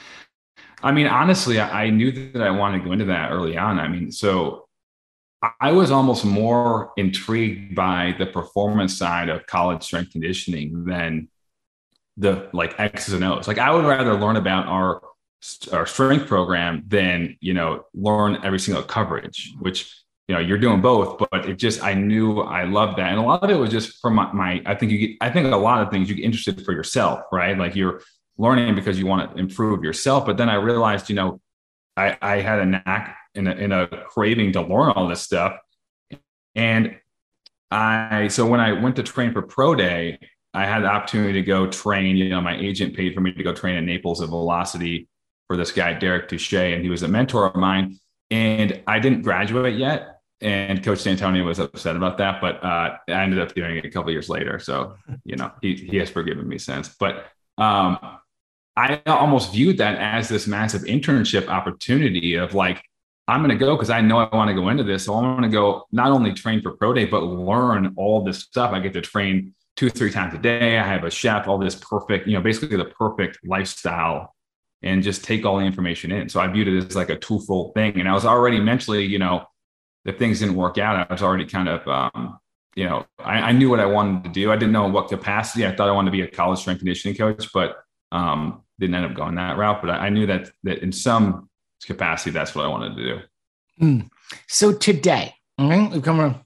I mean, honestly, I knew that I wanted to go into that early on. I mean, so I was almost more intrigued by the performance side of college strength conditioning than the like X's and O's. Like I would rather learn about our, our strength program than, you know, learn every single coverage, which, you know, you're doing both, but it just, I knew I loved that. And a lot of it was just from my, my I think you get, I think a lot of things you get interested for yourself, right? Like you're learning because you want to improve yourself. But then I realized, you know, I, I had a knack in a, in a craving to learn all this stuff. And I, so when I went to train for Pro Day, I had the opportunity to go train, you know, my agent paid for me to go train in Naples at Velocity for this guy, Derek Touche, and he was a mentor of mine. And I didn't graduate yet. And Coach D'Antonio was upset about that, but uh, I ended up doing it a couple of years later. So, you know, he, he has forgiven me since, but um, I almost viewed that as this massive internship opportunity of like, I'm going to go because I know I want to go into this. So I want to go not only train for Pro Day, but learn all this stuff. I get to train two, three times a day. I have a chef, all this perfect, you know, basically the perfect lifestyle, and just take all the information in. So I viewed it as like a twofold thing. And I was already mentally, you know, if things didn't work out, I was already kind of, um, you know, I, I knew what I wanted to do. I didn't know in what capacity. I thought I wanted to be a college strength conditioning coach, but um, didn't end up going that route. But I, I knew that that in some capacity, that's what I wanted to do. Mm. So today, okay, we've come around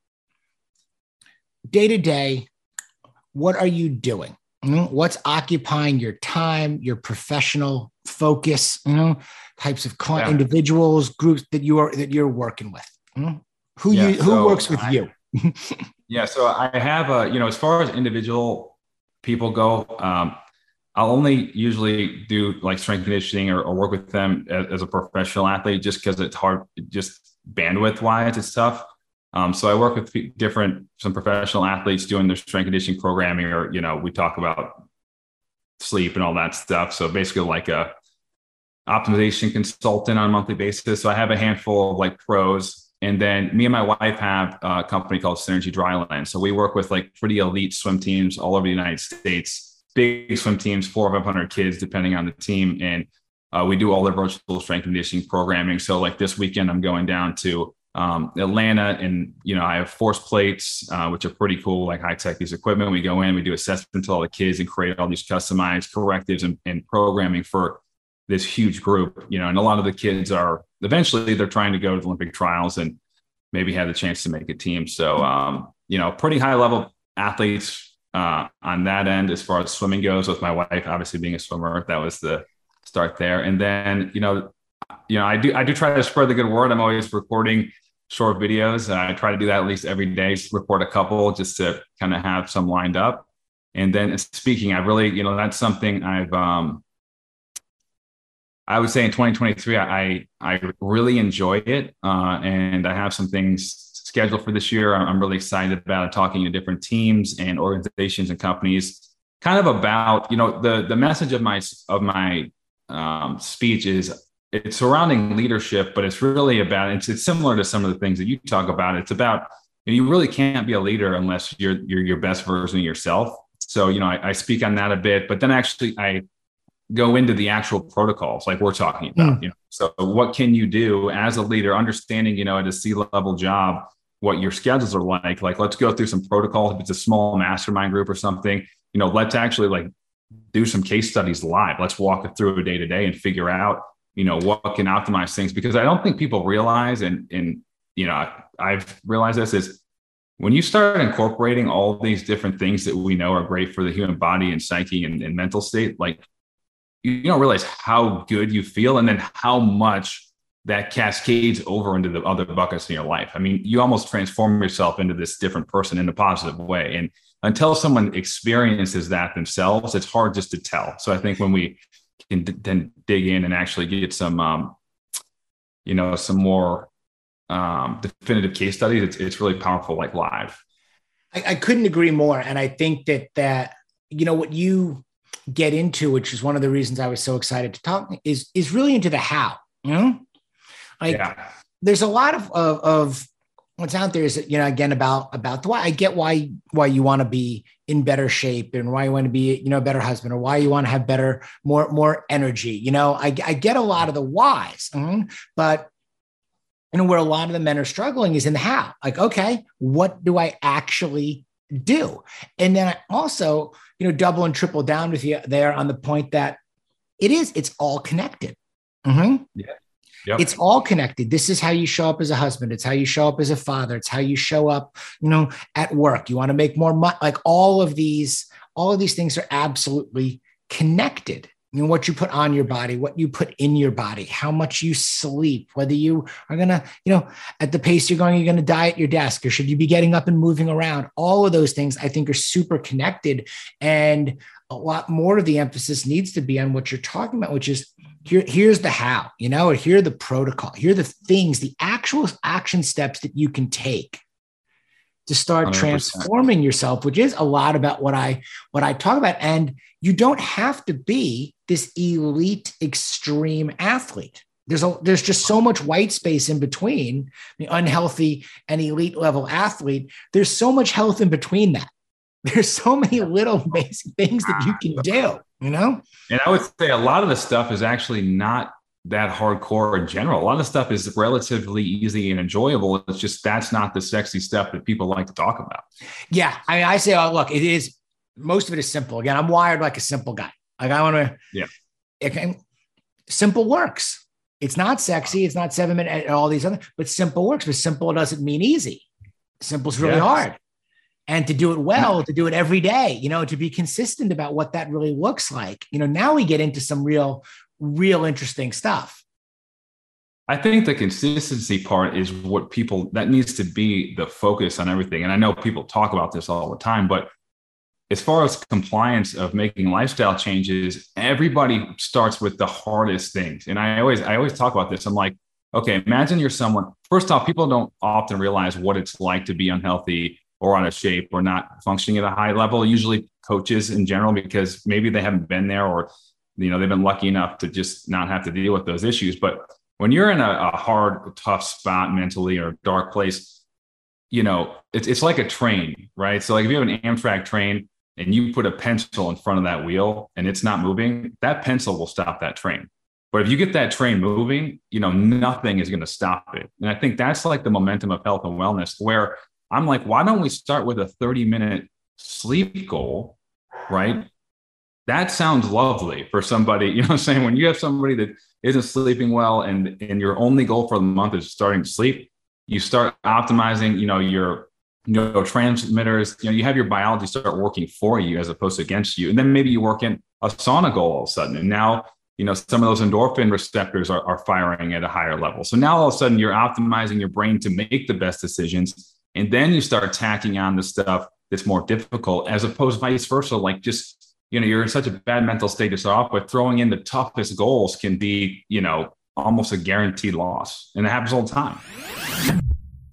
day to day. What are you doing? Mm, what's occupying your time, your professional focus? You know, types of client, yeah. individuals, groups that you are that you're working with. Mm? Who yeah, you who so works with I, you? yeah, so I have a you know, as far as individual people go, um, I'll only usually do like strength conditioning or, or work with them as, as a professional athlete, just because it's hard, just bandwidth wise, it's tough. Um, so I work with different, some professional athletes doing their strength conditioning programming, or, you know, we talk about sleep and all that stuff. So basically like a optimization consultant on a monthly basis. So I have a handful of like pros, and then me and my wife have a company called Synergy Dryland. So we work with like pretty elite swim teams all over the United States. Big swim teams, four or five hundred kids, depending on the team. And uh, we do all their virtual strength conditioning programming. So like this weekend, I'm going down to um, Atlanta, and, you know, I have force plates, uh, which are pretty cool, like high tech piece of equipment. We go in, we do assessment to all the kids and create all these customized correctives and, and programming for this huge group, you know, and a lot of the kids are eventually they're trying to go to the Olympic trials and maybe have the chance to make a team. So, um, you know, pretty high level athletes, Uh, on that end, as far as swimming goes, with my wife obviously being a swimmer, that was the start there. And then, you know, you know, I do I do try to spread the good word. I'm always recording short videos. Uh, I try to do that at least every day, record a couple just to kind of have some lined up. And then speaking, I really, you know, that's something I've, um, I would say in twenty twenty-three, I I really enjoy it, uh, and I have some things scheduled for this year. I'm really excited about it, talking to different teams and organizations and companies, kind of about, you know, the, the message of my, of my um, speech is it's surrounding leadership, but it's really about, it's, it's similar to some of the things that you talk about. It's about, you really can't be a leader unless you're, you're your best version of yourself. So, you know, I, I speak on that a bit, but then actually I go into the actual protocols like we're talking about, mm. you know, so what can you do as a leader, understanding, you know, at a C-level job, what your schedules are like, like, let's go through some protocols. If it's a small mastermind group or something, you know, let's actually like do some case studies live. Let's walk it through a day to day and figure out, you know, what can optimize things, because I don't think people realize, and, and, you know, I've realized this is when you start incorporating all these different things that we know are great for the human body and psyche and, and mental state, like, you don't realize how good you feel and then how much that cascades over into the other buckets in your life. I mean, you almost transform yourself into this different person in a positive way. And until someone experiences that themselves, it's hard just to tell. So I think when we can d- then dig in and actually get some, um, you know, some more um, definitive case studies, it's, it's really powerful, like live. I, I couldn't agree more. And I think that, that, you know, what you get into, which is one of the reasons I was so excited to talk, is is really into the how. You know, like yeah. there's a lot of, of of what's out there is, you know, again about about the why. I get why why you want to be in better shape and why you want to be, you know, a better husband, or why you want to have better, more more energy. You know, I I get a lot of the whys, mm-hmm. but you know where a lot of the men are struggling is in the how. Like, okay, what do I actually do? And then I also, you know, double and triple down with you there on the point that it is, it's all connected. Mm-hmm. Yeah. Yep. It's all connected. This is how you show up as a husband. It's how you show up as a father. It's how you show up, you know, at work. You want to make more money. Like all of these, all of these things are absolutely connected. You know, what you put on your body, what you put in your body, how much you sleep, whether you are going to, you know, at the pace you're going, you're going to die at your desk, or should you be getting up and moving around? All of those things I think are super connected. And a lot more of the emphasis needs to be on what you're talking about, which is here, here's the how, you know, or here are the protocol, here are the things, the actual action steps that you can take to start one hundred percent transforming yourself, which is a lot about what I, what I talk about. And you don't have to be this elite extreme athlete. There's a, there's just so much white space in between the unhealthy and elite level athlete. There's so much health in between that. There's so many little basic things that you can do, you know? And I would say a lot of the stuff is actually not that hardcore in general. A lot of the stuff is relatively easy and enjoyable. It's just, that's not the sexy stuff that people like to talk about. Yeah. I mean, I say, oh, look, it is, most of it is simple. Again, I'm wired like a simple guy. Like I want to, yeah. It can, simple works. It's not sexy. It's not seven minute and all these other, but simple works. But simple doesn't mean easy. Simple is really yes. hard. And to do it well, to do it every day, you know, to be consistent about what that really looks like. You know, now we get into some real, real interesting stuff. I think the consistency part is what people, that needs to be the focus on everything. And I know people talk about this all the time, but as far as compliance of making lifestyle changes, everybody starts with the hardest things. And I always, I always talk about this. I'm like, okay, imagine you're someone, first off, people don't often realize what it's like to be unhealthy or out of shape or not functioning at a high level. Usually coaches in general, because maybe they haven't been there, or, you know, they've been lucky enough to just not have to deal with those issues. But when you're in a, a hard, tough spot mentally, or a dark place, you know, it's, it's like a train, right? So like if you have an Amtrak train and you put a pencil in front of that wheel and it's not moving, that pencil will stop that train. But if you get that train moving, you know, nothing is going to stop it. And I think that's like the momentum of health and wellness, where I'm like, why don't we start with a thirty minute sleep goal, right? That sounds lovely for somebody, you know what I'm saying? When you have somebody that isn't sleeping well and, and your only goal for the month is starting to sleep, you start optimizing, you know, your neurotransmitters, you know, you have your biology start working for you as opposed to against you. And then maybe you work in a sauna goal all of a sudden. And now, you know, some of those endorphin receptors are, are firing at a higher level. So now all of a sudden you're optimizing your brain to make the best decisions. And then you start tacking on the stuff that's more difficult, as opposed to vice versa. Like just, you know, you're in such a bad mental state to start off with, throwing in the toughest goals can be, you know, almost a guaranteed loss. And it happens all the time.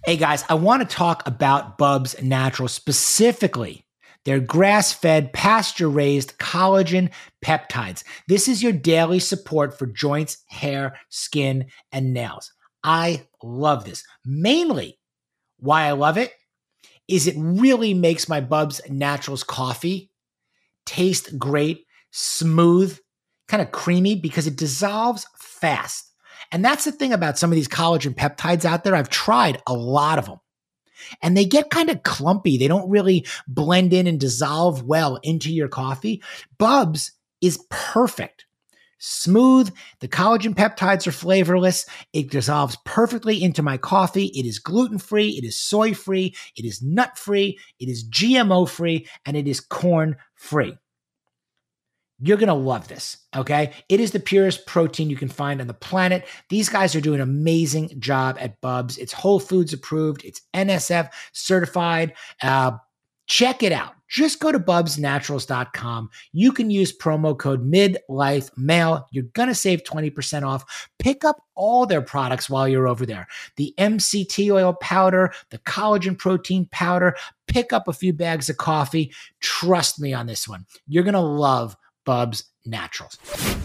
Hey guys, I want to talk about Bubs Natural, specifically their grass-fed, pasture-raised collagen peptides. This is your daily support for joints, hair, skin, and nails. I love this. Mainly why I love it is it really makes my Bubs Naturals coffee taste great, smooth, kind of creamy because it dissolves fast. And that's the thing about some of these collagen peptides out there. I've tried a lot of them and they get kind of clumpy. They don't really blend in and dissolve well into your coffee. Bubs is perfect. Smooth. The collagen peptides are flavorless. It dissolves perfectly into my coffee. It is gluten-free. It is soy-free. It is nut-free. It is G M O-free, and it is corn-free. You're going to love this, okay? It is the purest protein you can find on the planet. These guys are doing an amazing job at Bubs. It's Whole Foods approved. It's N S F certified. Uh, check it out. Just go to bubs naturals dot com. You can use promo code MidLifeMale. You're going to save twenty percent off. Pick up all their products while you're over there. The M C T oil powder, the collagen protein powder. Pick up a few bags of coffee. Trust me on this one. You're going to love Bubs Naturals.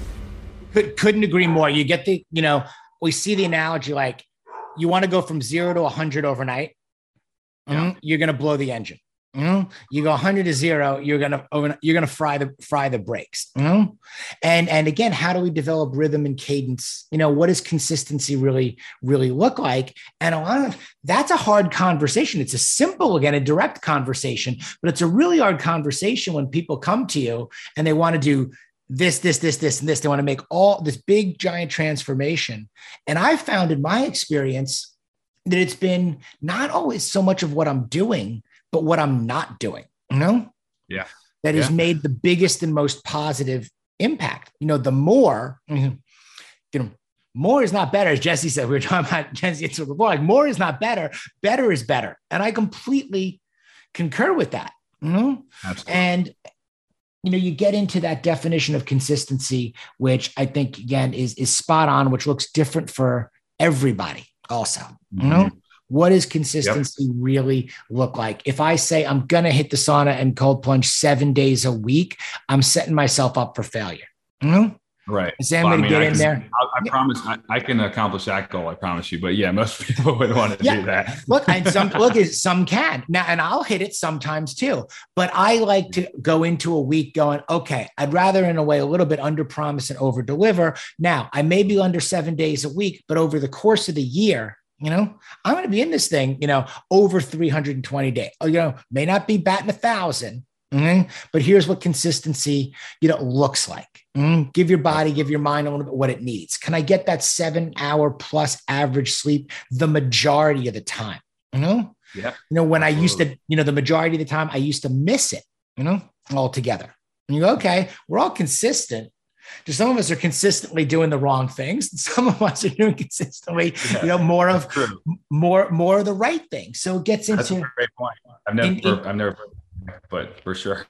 Could, couldn't agree more. You get the, you know, we see the analogy like you want to go from zero to one hundred overnight. Yeah. Mm-hmm. You're going to blow the engine. Mm-hmm. You go one hundred to zero, you're going to, you're going to fry the, fry the brakes. Mm-hmm. And, and again, how do we develop rhythm and cadence? You know, what does consistency really, really look like? And a lot of that's a hard conversation. It's a simple, again, a direct conversation, but it's a really hard conversation when people come to you and they want to do this, this, this, this, and this. They want to make all this big, giant transformation. And I found in my experience that it's been not always so much of what I'm doing, but what I'm not doing, you know? Yeah. That yeah. has made the biggest and most positive impact. You know, the more, you know, more is not better. As Jesse said, we were talking about Jesse before, like more is not better. Better is better. And I completely concur with that. You know? Absolutely. And, you know, you get into that definition of consistency, which I think, again, is, is spot on, which looks different for everybody also, mm-hmm. you know? What does consistency yep. really look like? If I say I'm going to hit the sauna and cold plunge seven days a week, I'm setting myself up for failure. Mm-hmm. Right. Is I'm well, going to get I in can, there. I, I yeah. promise I, I can accomplish that goal. I promise you. But yeah, most people would want to yeah. do that. Look, and some look, some can now, and I'll hit it sometimes too. But I like to go into a week going, okay, I'd rather in a way a little bit under promise and over deliver. Now I may be under seven days a week, but over the course of the year, you know, I'm going to be in this thing, you know, over three hundred twenty days. Oh, you know, may not be batting a thousand, mm-hmm. but here's what consistency, you know, looks like. Mm-hmm. Give your body, give your mind a little bit what it needs. Can I get that seven hour plus average sleep the majority of the time? You know, yeah. You know, when Absolutely. I used to, you know, the majority of the time I used to miss it, you know, altogether. And you go, okay, we're all consistent. Just some of us are consistently doing the wrong things. And some of us are doing consistently, yeah, you know, more of more, more of the right thing. So it gets into. That's a great point. I've never, in, in, I've never, but for sure.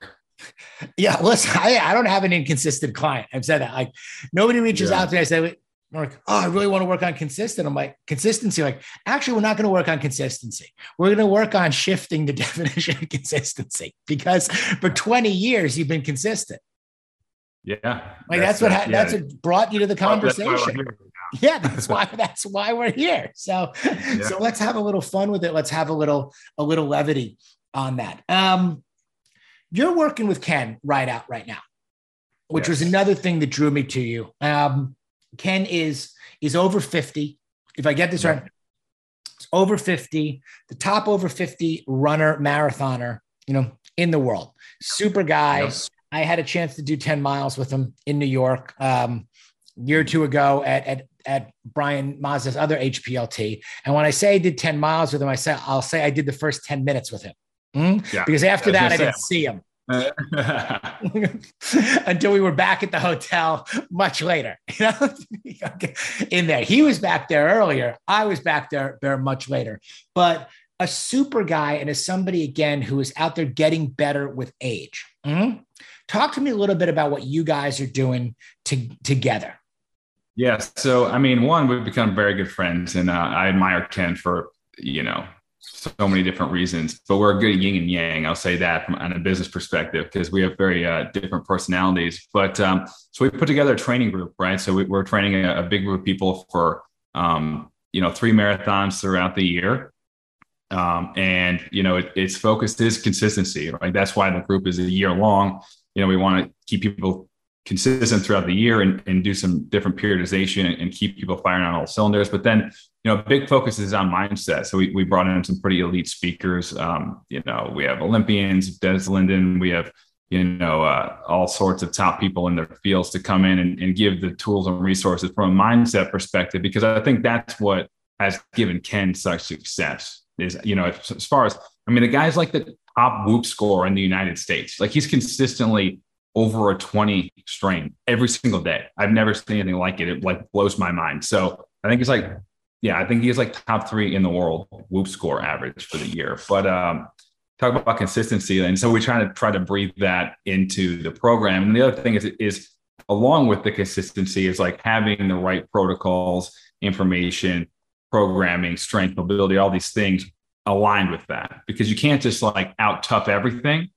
Yeah, listen, I, I don't have an inconsistent client. I've said that. Like nobody reaches yeah. out to me. I say, like, oh, I really want to work on consistent. I'm like, consistency. Like, actually, we're not going to work on consistency. We're going to work on shifting the definition of consistency because for twenty years you've been consistent. Yeah. Like that's, that's what, ha- yeah. that's what brought you to the conversation. That's yeah. That's why, that's why we're here. So, yeah. so let's have a little fun with it. Let's have a little, a little levity on that. Um, you're working with Ken right out right now, which yes. was another thing that drew me to you. Um, Ken is, is over fifty. If I get this yeah. right, it's over fifty, the top over fifty runner, marathoner, you know, in the world, super guy. Yes. I had a chance to do ten miles with him in New York um, a year or two ago at, at, at Brian Mazda's other H P L T. And when I say I did ten miles with him, I say, I'll say I did the first ten minutes with him. Mm-hmm. Yeah. Because after that, I didn't see him until we were back at the hotel much later, you know, in there. He was back there earlier. I was back there, there much later, but a super guy. And as somebody, again, who is out there getting better with age. Mm-hmm. Talk to me a little bit about what you guys are doing to, together. Yeah. So, I mean, one, we've become very good friends and uh, I admire Ken for, you know, so many different reasons, but we're a good yin and yang. I'll say that from on a business perspective, because we have very uh, different personalities. But um, so we put together a training group, right? So we, we're training a, a big group of people for, um, you know, three marathons throughout the year. Um, and, you know, it, its focus is consistency, right? That's why the group is a year long. You know, we want to keep people consistent throughout the year and, and do some different periodization and, and keep people firing on all cylinders. But then, you know, big focus is on mindset. So we, we brought in some pretty elite speakers. Um, you know, we have Olympians, Des Linden, we have, you know, uh, all sorts of top people in their fields to come in and, and give the tools and resources from a mindset perspective, because I think that's what has given Ken such success is, you know, as, as far as, I mean, the guy's like the top whoop scorer in the United States. Like he's consistently over a twenty strain every single day. I've never seen anything like it. It like blows my mind. So I think it's like, yeah, I think he's like top three in the world whoop score average for the year. But um, talk about consistency. And so we try to try to breathe that into the program. And the other thing is, is along with the consistency is like having the right protocols, information, programming, strength, mobility, all these things aligned with that, because you can't just like out tough everything.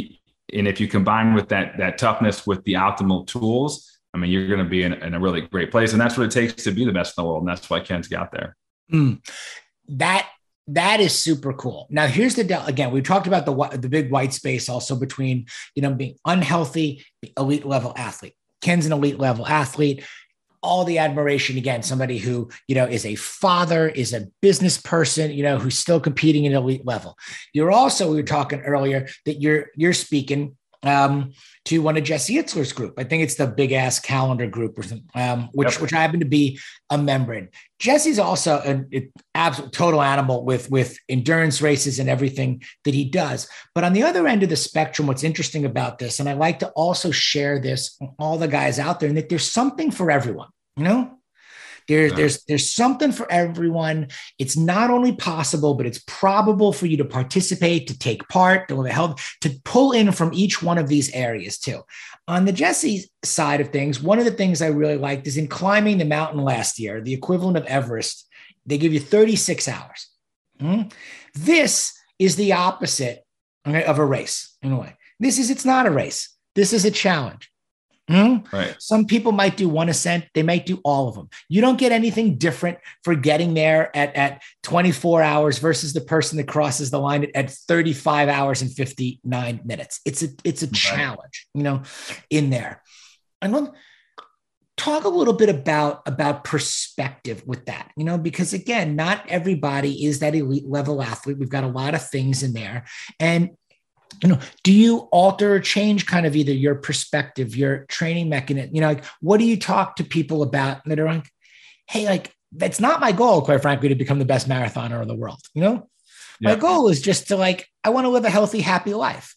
And if you combine with that, that toughness with the optimal tools, I mean, you're going to be in, in a really great place. And that's what it takes to be the best in the world. And that's why Ken's got there. Mm. That, that is super cool. Now here's the, again, we talked about the, the big white space also between, you know, being unhealthy, elite level athlete. Ken's an elite level athlete. All the admiration, again, somebody who, you know, is a father, is a business person, you know, who's still competing at elite level. You're also, we were talking earlier that you're, you're speaking um, to one of Jesse Itzler's group. I think it's the Big Ass Calendar group, or something, um, which, yep. which I happen to be a member in. Jesse's also an, an absolute total animal with, with endurance races and everything that he does. But on the other end of the spectrum, what's interesting about this, and I like to also share this with all the guys out there, and that there's something for everyone, you know? There's, yeah. there's, there's something for everyone. It's not only possible, but it's probable for you to participate, to take part, to help, to pull in from each one of these areas too. On the Jesse side of things, one of the things I really liked is in climbing the mountain last year, the equivalent of Everest, they give you thirty-six hours. Mm-hmm. This is the opposite of a race in a way. This is, it's not a race. This is a challenge. Mm-hmm. Right. Some people might do one ascent. They might do all of them. You don't get anything different for getting there at, at twenty-four hours versus the person that crosses the line at, at thirty-five hours and fifty-nine minutes. It's a, it's a right. challenge, you know, in there. And let talk a little bit about, about perspective with that, you know, because again, not everybody is that elite level athlete. We've got a lot of things in there. And you know, do you alter or change kind of either your perspective, your training mechanism? You know, like, what do you talk to people about that are like, hey, like, that's not my goal, quite frankly, to become the best marathoner in the world. You know, yeah. my goal is just to like, I want to live a healthy, happy life.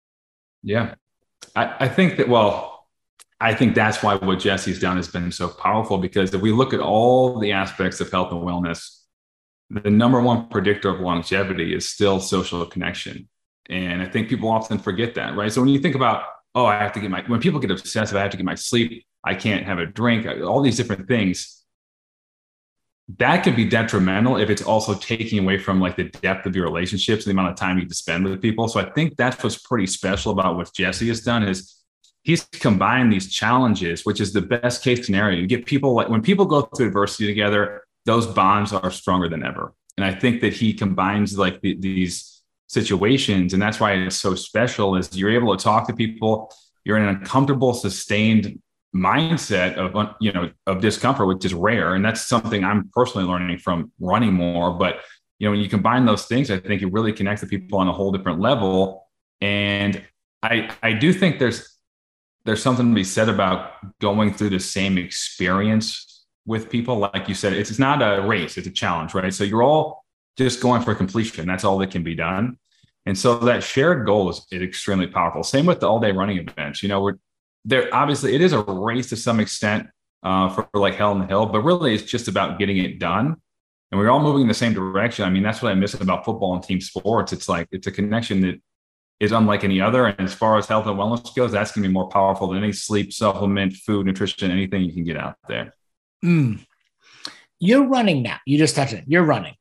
Yeah. I, I think that, well, I think that's why what Jesse's done has been so powerful, because if we look at all the aspects of health and wellness, the number one predictor of longevity is still social connection. And I think people often forget that, right? So when you think about, oh, I have to get my, when people get obsessive, I have to get my sleep, I can't have a drink, all these different things, that could be detrimental if it's also taking away from like the depth of your relationships, the amount of time you can spend with people. So I think that's what's pretty special about what Jesse has done is he's combined these challenges, which is the best case scenario. You get people like when people go through adversity together, those bonds are stronger than ever. And I think that he combines like the, these situations. And that's why it's so special is you're able to talk to people. You're in a comfortable, sustained mindset of, you know, of discomfort, which is rare. And that's something I'm personally learning from running more. But, you know, when you combine those things, I think it really connects the people on a whole different level. And I, I do think there's, there's something to be said about going through the same experience with people. Like you said, it's, it's not a race, it's a challenge, right? So you're all just going for completion. That's all that can be done. And so that shared goal is, is extremely powerful. Same with the all day running events. You know, we're there. Obviously, it is a race to some extent uh, for, for like Hell in the Hill, but really it's just about getting it done. And we're all moving in the same direction. I mean, that's what I miss about football and team sports. It's like, it's a connection that is unlike any other. And as far as health and wellness goes, that's going to be more powerful than any sleep, supplement, food, nutrition, anything you can get out there. Mm. You're running now. You just touched it. You're running.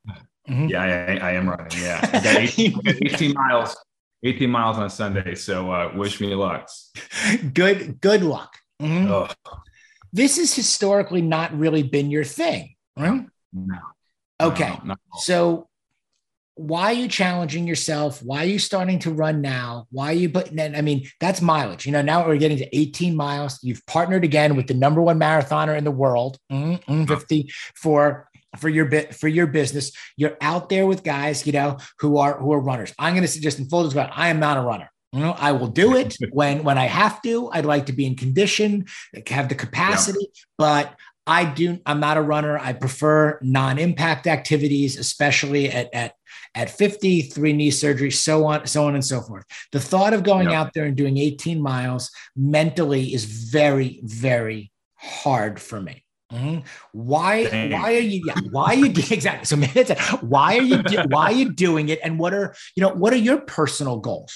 Mm-hmm. Yeah, I, I am running. Yeah. I got eighteen, I got eighteen miles, eighteen miles on Sunday. So uh, wish me luck. Good, good luck. Mm-hmm. Oh. This has historically not really been your thing, right? No. Okay. No, no. So why are you challenging yourself? Why are you starting to run now? Why are you putting in? I mean, that's mileage. You know, now we're getting to eighteen miles. You've partnered again with the number one marathoner in the world, mm, fifty for for your bit for your business. You're out there with guys, you know, who are who are runners. I'm going to suggest in full disclosure, I am not a runner. You know, I will do it when when I have to. I'd like to be in condition, have the capacity, yeah. but I do. I'm not a runner. I prefer non-impact activities, especially at at at fifty, three knee surgery, so on, so on and so forth. The thought of going yep. out there and doing eighteen miles mentally is very, very hard for me. Mm-hmm. Why? Dang. Why are you? Yeah, why are you exactly? So maybe why are you? Why are you doing it? And what are you know? What are your personal goals?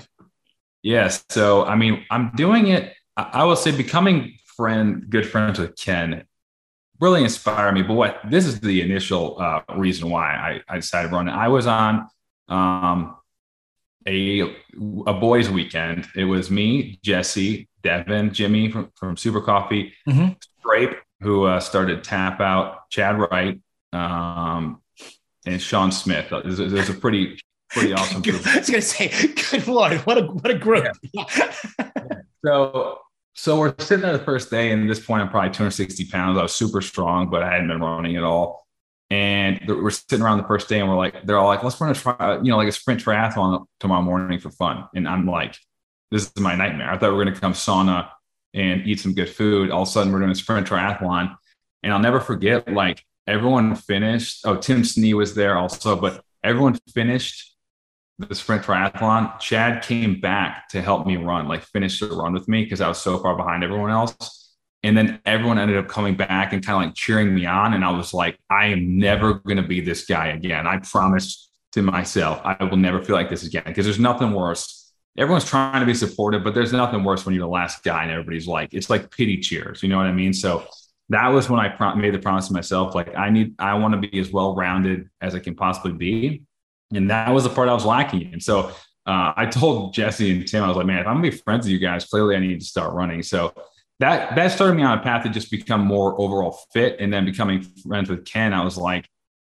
Yes. So I mean, I'm doing it. I will say, becoming friend, good friends with Ken, really inspired me. But what this is the initial uh, reason why I, I decided to run. I was on um, a a boys' weekend. It was me, Jesse, Devin, Jimmy from, from Super Coffee, mm-hmm. Scrape, who uh, started Tap Out, Chad Wright, um, and Sean Smith. There's, there's a pretty pretty awesome group. I was going to say, good Lord, what a what a group. Yeah. Yeah. So. So we're sitting there the first day, and at this point, I'm probably two hundred sixty pounds. I was super strong, but I hadn't been running at all. And we're sitting around the first day, and we're like, they're all like, let's run a tri- you know, like a sprint triathlon tomorrow morning for fun. And I'm like, this is my nightmare. I thought we were going to come sauna and eat some good food. All of a sudden, we're doing a sprint triathlon, and I'll never forget. Like everyone finished. Oh, Tim Snee was there also, but everyone finished the sprint triathlon. Chad came back to help me run, like finish the run with me because I was so far behind everyone else. And then everyone ended up coming back and kind of like cheering me on. And I was like, I am never going to be this guy again. I promised to myself, I will never feel like this again, because there's nothing worse. Everyone's trying to be supportive, but there's nothing worse when you're the last guy and everybody's like, it's like pity cheers. You know what I mean? So that was when I pro- made the promise to myself, like I need, I want to be as well-rounded as I can possibly be. And that was the part I was lacking. And so uh, I told Jesse and Tim, I was like, man, if I'm going to be friends with you guys, clearly I need to start running. So that that started me on a path to just become more overall fit. And then becoming friends with Ken, I was like,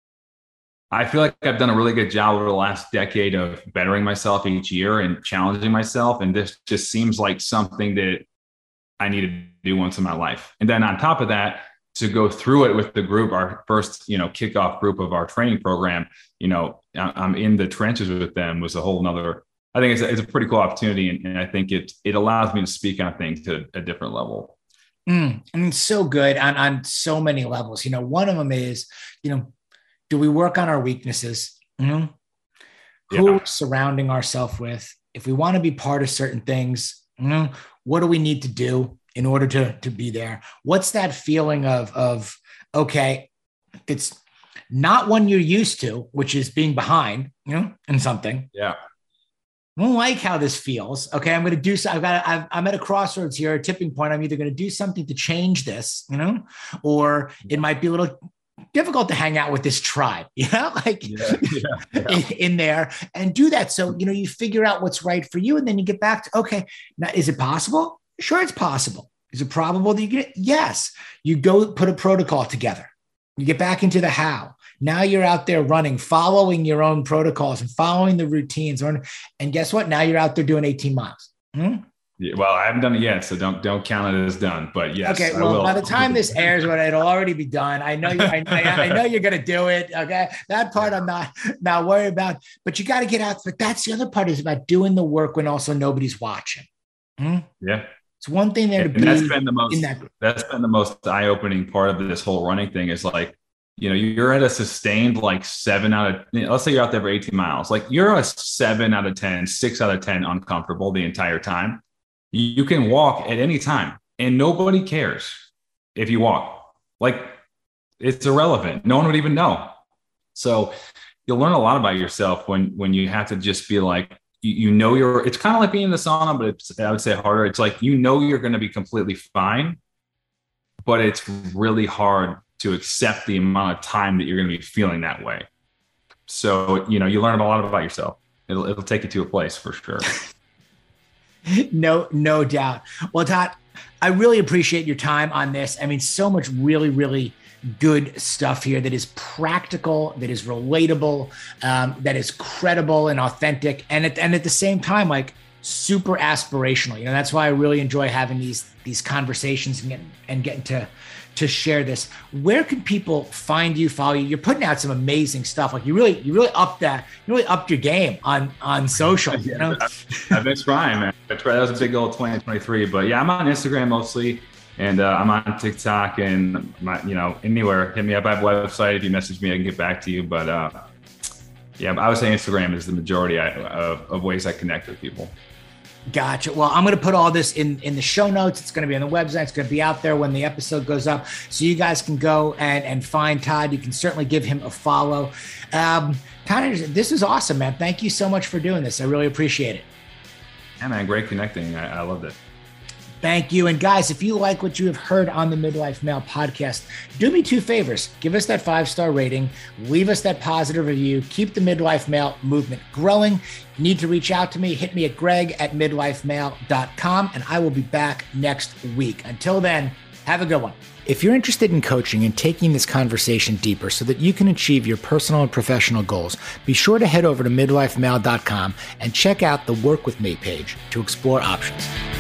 I feel like I've done a really good job over the last decade of bettering myself each year and challenging myself. And this just seems like something that I need to do once in my life. And then on top of that, to go through it with the group, our first, you know, kickoff group of our training program, you know, I'm in the trenches with them was a whole nother, I think it's a, it's a pretty cool opportunity. And, and I think it, it allows me to speak on things to a different level. Mm, I mean, so good on, on so many levels. You know, one of them is, you know, do we work on our weaknesses? Mm-hmm. Yeah. Who we're surrounding ourselves with? If we want to be part of certain things, you know, what do we need to do in order to, to be there? What's that feeling of, of, okay, it's not one you're used to, which is being behind, you know, in something. Yeah. I don't like how this feels. Okay. I'm going to do so. I've got, I've, I'm at a crossroads here, a tipping point. I'm either going to do something to change this, you know, or it might be a little difficult to hang out with this tribe, you know, like yeah, yeah, yeah. In, in there and do that. So, you know, you figure out what's right for you. And then you get back to, okay, now is it possible? Sure, it's possible. Is it probable that you get it? Yes. You go put a protocol together. You get back into the how. Now you're out there running, following your own protocols and following the routines. And guess what? Now you're out there doing eighteen miles. Hmm? Yeah, well, I haven't done it yet, so don't don't count it as done. But yes, okay. Well, by the time this airs, it'll already be done. I know you. I, I, I know you're going to do it. Okay, that part I'm not not worried about. But you got to get out. But that's the other part is about doing the work when also nobody's watching. Hmm? Yeah. It's one thing there to and be that's been the most, in that group. That's been the most eye-opening part of this whole running thing is like, you know, you're at a sustained like seven out of, you know, let's say you're out there for eighteen miles. Like you're a seven out of ten, six out of ten uncomfortable the entire time. You can walk at any time and nobody cares if you walk. Like it's irrelevant. No one would even know. So you'll learn a lot about yourself when, when you have to just be like, you know, you're, it's kind of like being in the sauna, but it's, I would say harder. It's like, you know, you're going to be completely fine, but it's really hard to accept the amount of time that you're going to be feeling that way. So, you know, you learn a lot about yourself. It'll, it'll take you to a place for sure. No, no doubt. Well, Todd, I really appreciate your time on this. I mean, so much really, really good stuff here that is practical, that is relatable, um, that is credible and authentic. And at, and at the same time, like super aspirational. You know, that's why I really enjoy having these, these conversations and getting, and getting to, to share this. Where can people find you, follow you? You're putting out some amazing stuff. Like you really, you really upped that, you really upped your game on, on social, you know? I've been trying, man. I tried. That was a big goal twenty twenty-three, but yeah, I'm on Instagram mostly. And uh, I'm on TikTok and my, you know, anywhere, hit me up. I have a website. If you message me, I can get back to you. But uh, yeah, I would say Instagram is the majority of, of ways I connect with people. Gotcha. Well, I'm going to put all this in, in the show notes. It's going to be on the website. It's going to be out there when the episode goes up. So you guys can go and, and find Todd. You can certainly give him a follow. Um, Todd, this is awesome, man. Thank you so much for doing this. I really appreciate it. Yeah, man. Great connecting. I, I loved it. Thank you. And guys, if you like what you have heard on the Midlife Male podcast, do me two favors. Give us that five-star rating. Leave us that positive review. Keep the Midlife Male movement growing. If you need to reach out to me, hit me at greg at midlife male dot com, and I will be back next week. Until then, have a good one. If you're interested in coaching and taking this conversation deeper so that you can achieve your personal and professional goals, be sure to head over to midlife male dot com and check out the Work With Me page to explore options.